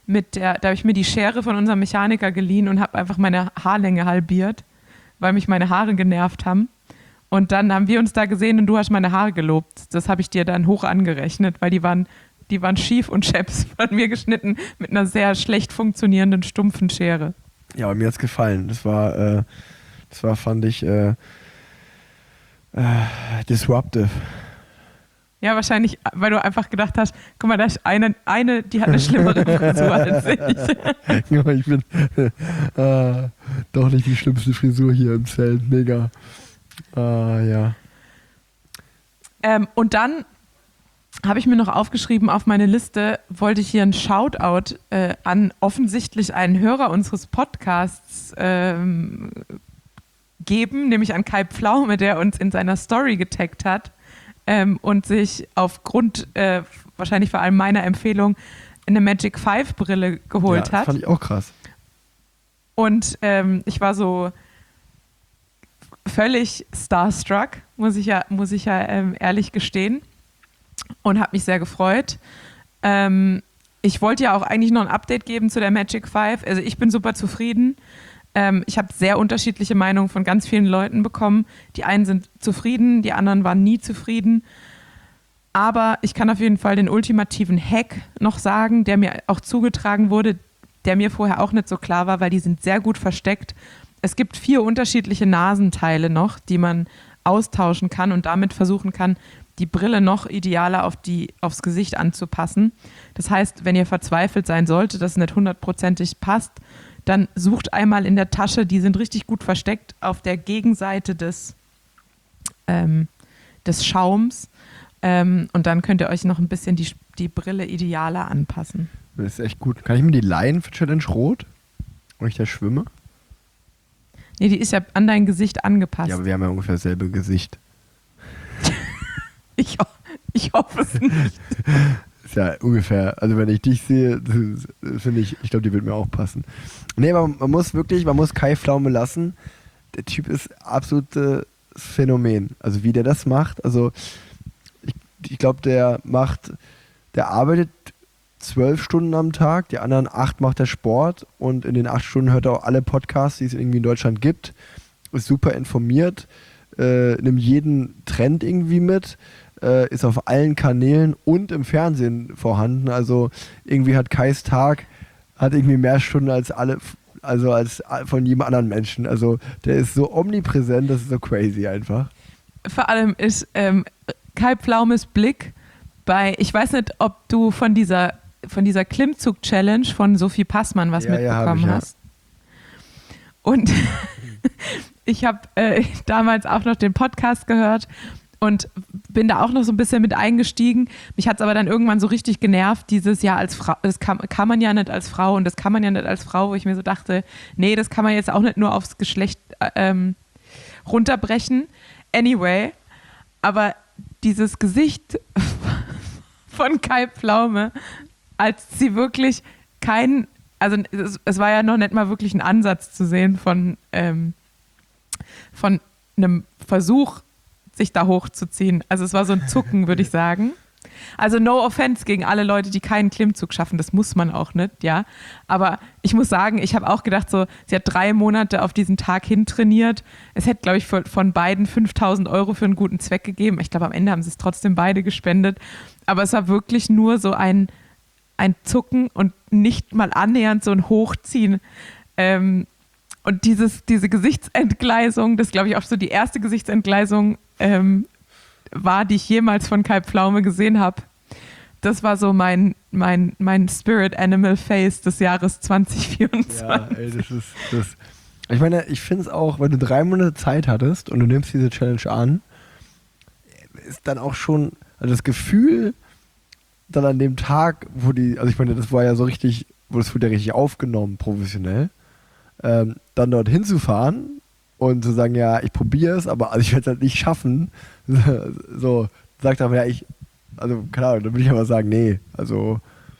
mit der, da habe ich mir die Schere von unserem Mechaniker geliehen und habe einfach meine Haarlänge halbiert, weil mich meine Haare genervt haben. Und dann haben wir uns da gesehen und du hast meine Haare gelobt. Das habe ich dir dann hoch angerechnet, weil die waren, die waren schief und scheps von mir geschnitten mit einer sehr schlecht funktionierenden, stumpfen Schere. Ja, aber mir hat's gefallen. Das war, äh, das war, fand ich, äh, äh, disruptive. Ja, wahrscheinlich, weil du einfach gedacht hast, guck mal, da ist eine, eine die hat eine schlimmere Frisur als ich. Ja, ich bin äh, doch nicht die schlimmste Frisur hier im Zelt. Mega. Äh, ja. Ähm, und dann habe ich mir noch aufgeschrieben, auf meine Liste wollte ich hier einen Shoutout äh, an offensichtlich einen Hörer unseres Podcasts ähm, geben, nämlich an Kai Pflaume, der uns in seiner Story getaggt hat ähm, und sich aufgrund äh, wahrscheinlich vor allem meiner Empfehlung eine Magic five Brille geholt ja, hat. Das fand ich auch krass. Und ähm, ich war so völlig starstruck, muss ich ja, muss ich ja ähm, ehrlich gestehen. Und habe mich sehr gefreut. Ähm, ich wollte ja auch eigentlich noch ein Update geben zu der Magic five. Also ich bin super zufrieden. Ähm, ich habe sehr unterschiedliche Meinungen von ganz vielen Leuten bekommen. Die einen sind zufrieden, die anderen waren nie zufrieden. Aber ich kann auf jeden Fall den ultimativen Hack noch sagen, der mir auch zugetragen wurde, der mir vorher auch nicht so klar war, weil die sind sehr gut versteckt. Es gibt vier unterschiedliche Nasenteile noch, die man austauschen kann und damit versuchen kann, die Brille noch idealer auf die, aufs Gesicht anzupassen. Das heißt, wenn ihr verzweifelt sein solltet, dass es nicht hundertprozentig passt, dann sucht einmal in der Tasche, die sind richtig gut versteckt, auf der Gegenseite des, ähm, des Schaums. Ähm, und dann könnt ihr euch noch ein bisschen die, die Brille idealer anpassen. Das ist echt gut. Kann ich mir die leihen für Challenge Rot? Wenn ich da schwimme? Nee, die ist ja an dein Gesicht angepasst. Ja, aber wir haben ja ungefähr dasselbe Gesicht. Ich, ho- ich hoffe es nicht. Ist ja ungefähr, also wenn ich dich sehe, finde ich, ich glaube, die wird mir auch passen. Nee, aber man muss wirklich, man muss Kai Pflaume lassen. Der Typ ist absolutes Phänomen. Also wie der das macht, also ich, ich glaube, der macht, der arbeitet zwölf Stunden am Tag, die anderen acht macht er Sport und in den acht Stunden hört er auch alle Podcasts, die es irgendwie in Deutschland gibt, ist super informiert, äh, nimmt jeden Trend irgendwie mit, äh, ist auf allen Kanälen und im Fernsehen vorhanden. Also irgendwie hat Kais Tag hat irgendwie mehr Stunden als alle, also als von jedem anderen Menschen. Also der ist so omnipräsent, das ist so crazy einfach. Vor allem ist ähm, Kai Pflaumes Blick bei, ich weiß nicht, ob du von dieser, von dieser Klimmzug-Challenge von Sophie Passmann was Ja, ja, hab mitbekommen ich, ja. hast. Und ich habe äh, damals auch noch den Podcast gehört und bin da auch noch so ein bisschen mit eingestiegen. Mich hat es aber dann irgendwann so richtig genervt, dieses Jahr als Frau, das kann, kann man ja nicht als Frau und das kann man ja nicht als Frau, wo ich mir so dachte, nee, das kann man jetzt auch nicht nur aufs Geschlecht ähm, runterbrechen. Anyway, aber dieses Gesicht von Kai Pflaume, als sie wirklich kein, also es, es war ja noch nicht mal wirklich ein Ansatz zu sehen von, ähm, von einem Versuch, sich da hochzuziehen. Also es war so ein Zucken, würde ich sagen. Also no offense gegen alle Leute, die keinen Klimmzug schaffen, das muss man auch nicht, ja. Aber ich muss sagen, ich habe auch gedacht, so, sie hat drei Monate auf diesen Tag hintrainiert. Es hätte, glaube ich, für, von beiden fünftausend Euro für einen guten Zweck gegeben. Ich glaube, am Ende haben sie es trotzdem beide gespendet. Aber es war wirklich nur so ein, ein Zucken und nicht mal annähernd so ein Hochziehen. Ähm, und dieses, diese Gesichtsentgleisung, das glaube ich auch so die erste Gesichtsentgleisung ähm, war, die ich jemals von Kai Pflaume gesehen habe. Das war so mein, mein, mein Spirit Animal Face des Jahres zwanzig vierundzwanzig. Ja, ey, das ist das. Ich meine, ich finde es auch, wenn du drei Monate Zeit hattest und du nimmst diese Challenge an, ist dann auch schon, also das Gefühl, dann an dem Tag, wo die, also ich meine, das war ja so richtig, wo das wurde ja richtig aufgenommen, professionell, ähm, dann dort hinzufahren und zu sagen, ja, ich probiere es, aber also ich werde es halt nicht schaffen. So, sagt aber, ja, ich, also keine Ahnung, dann würde ich aber sagen, nee, also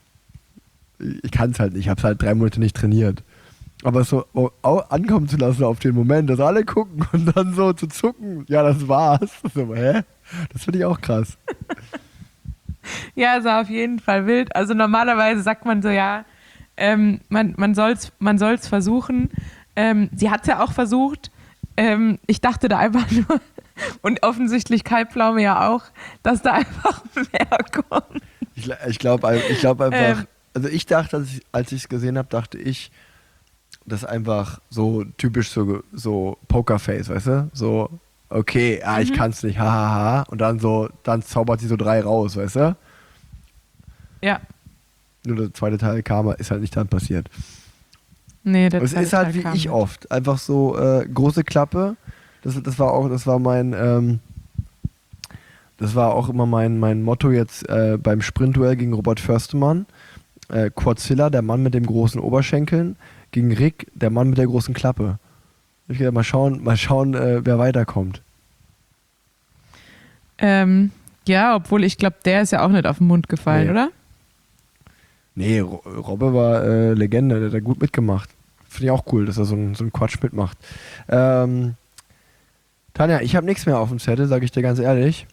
ich kann es halt nicht, ich habe es halt drei Monate nicht trainiert. Aber es so oh, oh, ankommen zu lassen auf den Moment, dass alle gucken und dann so zu zucken, ja, das war's. So, hä? Das finde ich auch krass. Ja, es war auf jeden Fall wild. Also normalerweise sagt man so, ja, ähm, man, man soll es man soll's versuchen. Ähm, sie hat es ja auch versucht. Ähm, ich dachte da einfach nur, und offensichtlich Kai Pflaume ja auch, dass da einfach mehr kommt. Ich, ich glaube ich glaub einfach, Ähm. also ich dachte, als ich es als ich's gesehen habe, dachte ich, das ist einfach so typisch so, so Pokerface, weißt du? So, okay, ah, ich Mhm. kann's nicht, hahaha. Ha, ha. Und dann so, dann zaubert sie so drei raus, weißt du? Ja, Nur der zweite Teil kam, ist halt nicht dann passiert. nee, der Es zweite ist halt Teil wie kam ich nicht. oft. Einfach so äh, große Klappe. Das, das war auch, das war mein, ähm, das war auch immer mein, mein Motto jetzt äh, beim Sprintduell gegen Robert Förstemann. Äh, Quadzilla, der Mann mit dem großen Oberschenkeln, gegen Rick, der Mann mit der großen Klappe. Ich gedacht, mal schauen, mal schauen, äh, wer weiterkommt. Ähm, ja, obwohl ich glaube, der ist ja auch nicht auf den Mund gefallen, Nee. oder? Nee, Ro- Robbe war äh, Legende, der hat da gut mitgemacht. Finde ich auch cool, dass er so einen so einen Quatsch mitmacht. Ähm, Tanja, ich habe nichts mehr auf dem Zettel, sage ich dir ganz ehrlich.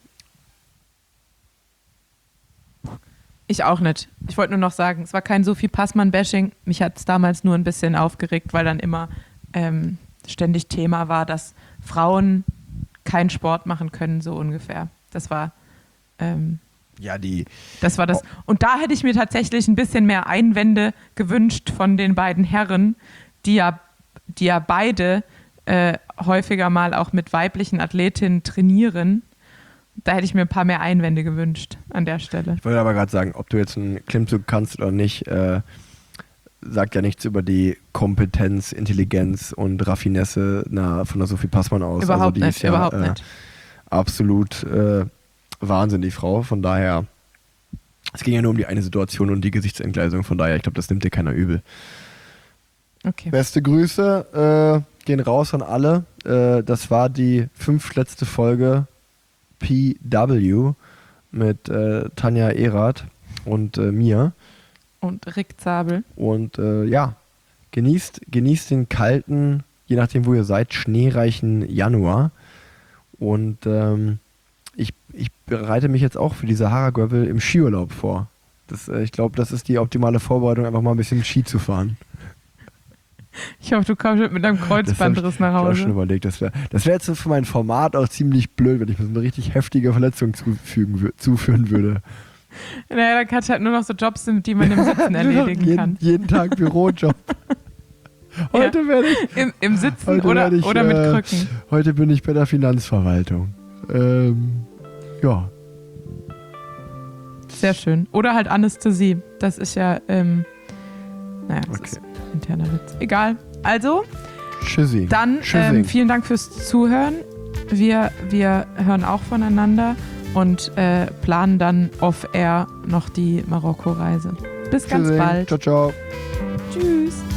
Ich auch nicht. Ich wollte nur noch sagen, es war kein Sophie Passmann-Bashing. Mich hat es damals nur ein bisschen aufgeregt, weil dann immer ähm, ständig Thema war, dass Frauen keinen Sport machen können, so ungefähr. Das war, ähm, Ja, die. das war das. Und da hätte ich mir tatsächlich ein bisschen mehr Einwände gewünscht von den beiden Herren, die ja, die ja beide äh, häufiger mal auch mit weiblichen Athletinnen trainieren. Da hätte ich mir ein paar mehr Einwände gewünscht an der Stelle. Ich wollte aber gerade sagen, ob du jetzt einen Klimmzug kannst oder nicht, äh, sagt ja nichts über die Kompetenz, Intelligenz und Raffinesse na, von der Sophie Passmann aus. Überhaupt also die nicht, ist ja, überhaupt äh, nicht. absolut äh, Wahnsinn, die Frau. Von daher, es ging ja nur um die eine Situation und die Gesichtsentgleisung. Von daher, ich glaube, das nimmt dir keiner übel. Okay. Beste Grüße äh, gehen raus an alle. Äh, das war die fünftletzte Folge P W mit äh, Tanja Erath und äh, mir. Und Rick Zabel. Und äh, ja, genießt, genießt den kalten, je nachdem wo ihr seid, schneereichen Januar. Und ähm, ich, ich bereite mich jetzt auch für die Sahara Gravel im Skiurlaub vor. Das, äh, ich glaube, das ist die optimale Vorbereitung, einfach mal ein bisschen Ski zu fahren. Ich hoffe, du kommst mit einem Kreuzbandriss nach Ich habe schon Hause. überlegt, das wäre das wär jetzt so für mein Format auch ziemlich blöd, wenn ich mir so eine richtig heftige Verletzung zufügen, wür- zuführen würde. Naja, dann kannst du halt nur noch so Jobs, die man im Sitzen erledigen jeden, kann. jeden Tag Bürojob. Heute werde ich, Im, im Sitzen heute oder, werde ich oder mit äh, Krücken. heute bin ich bei der Finanzverwaltung. Ähm, ja. Sehr schön. Oder halt Anästhesie. Das ist ja, ähm, naja, das Okay. ist ein interner Witz. Egal. Also, Tschüssi. dann Tschüssing. ähm, vielen Dank fürs Zuhören. Wir, wir hören auch voneinander und äh, planen dann off-air noch die Marokko-Reise. Bis ganz Tschüssing. bald. Ciao, ciao. Tschüss.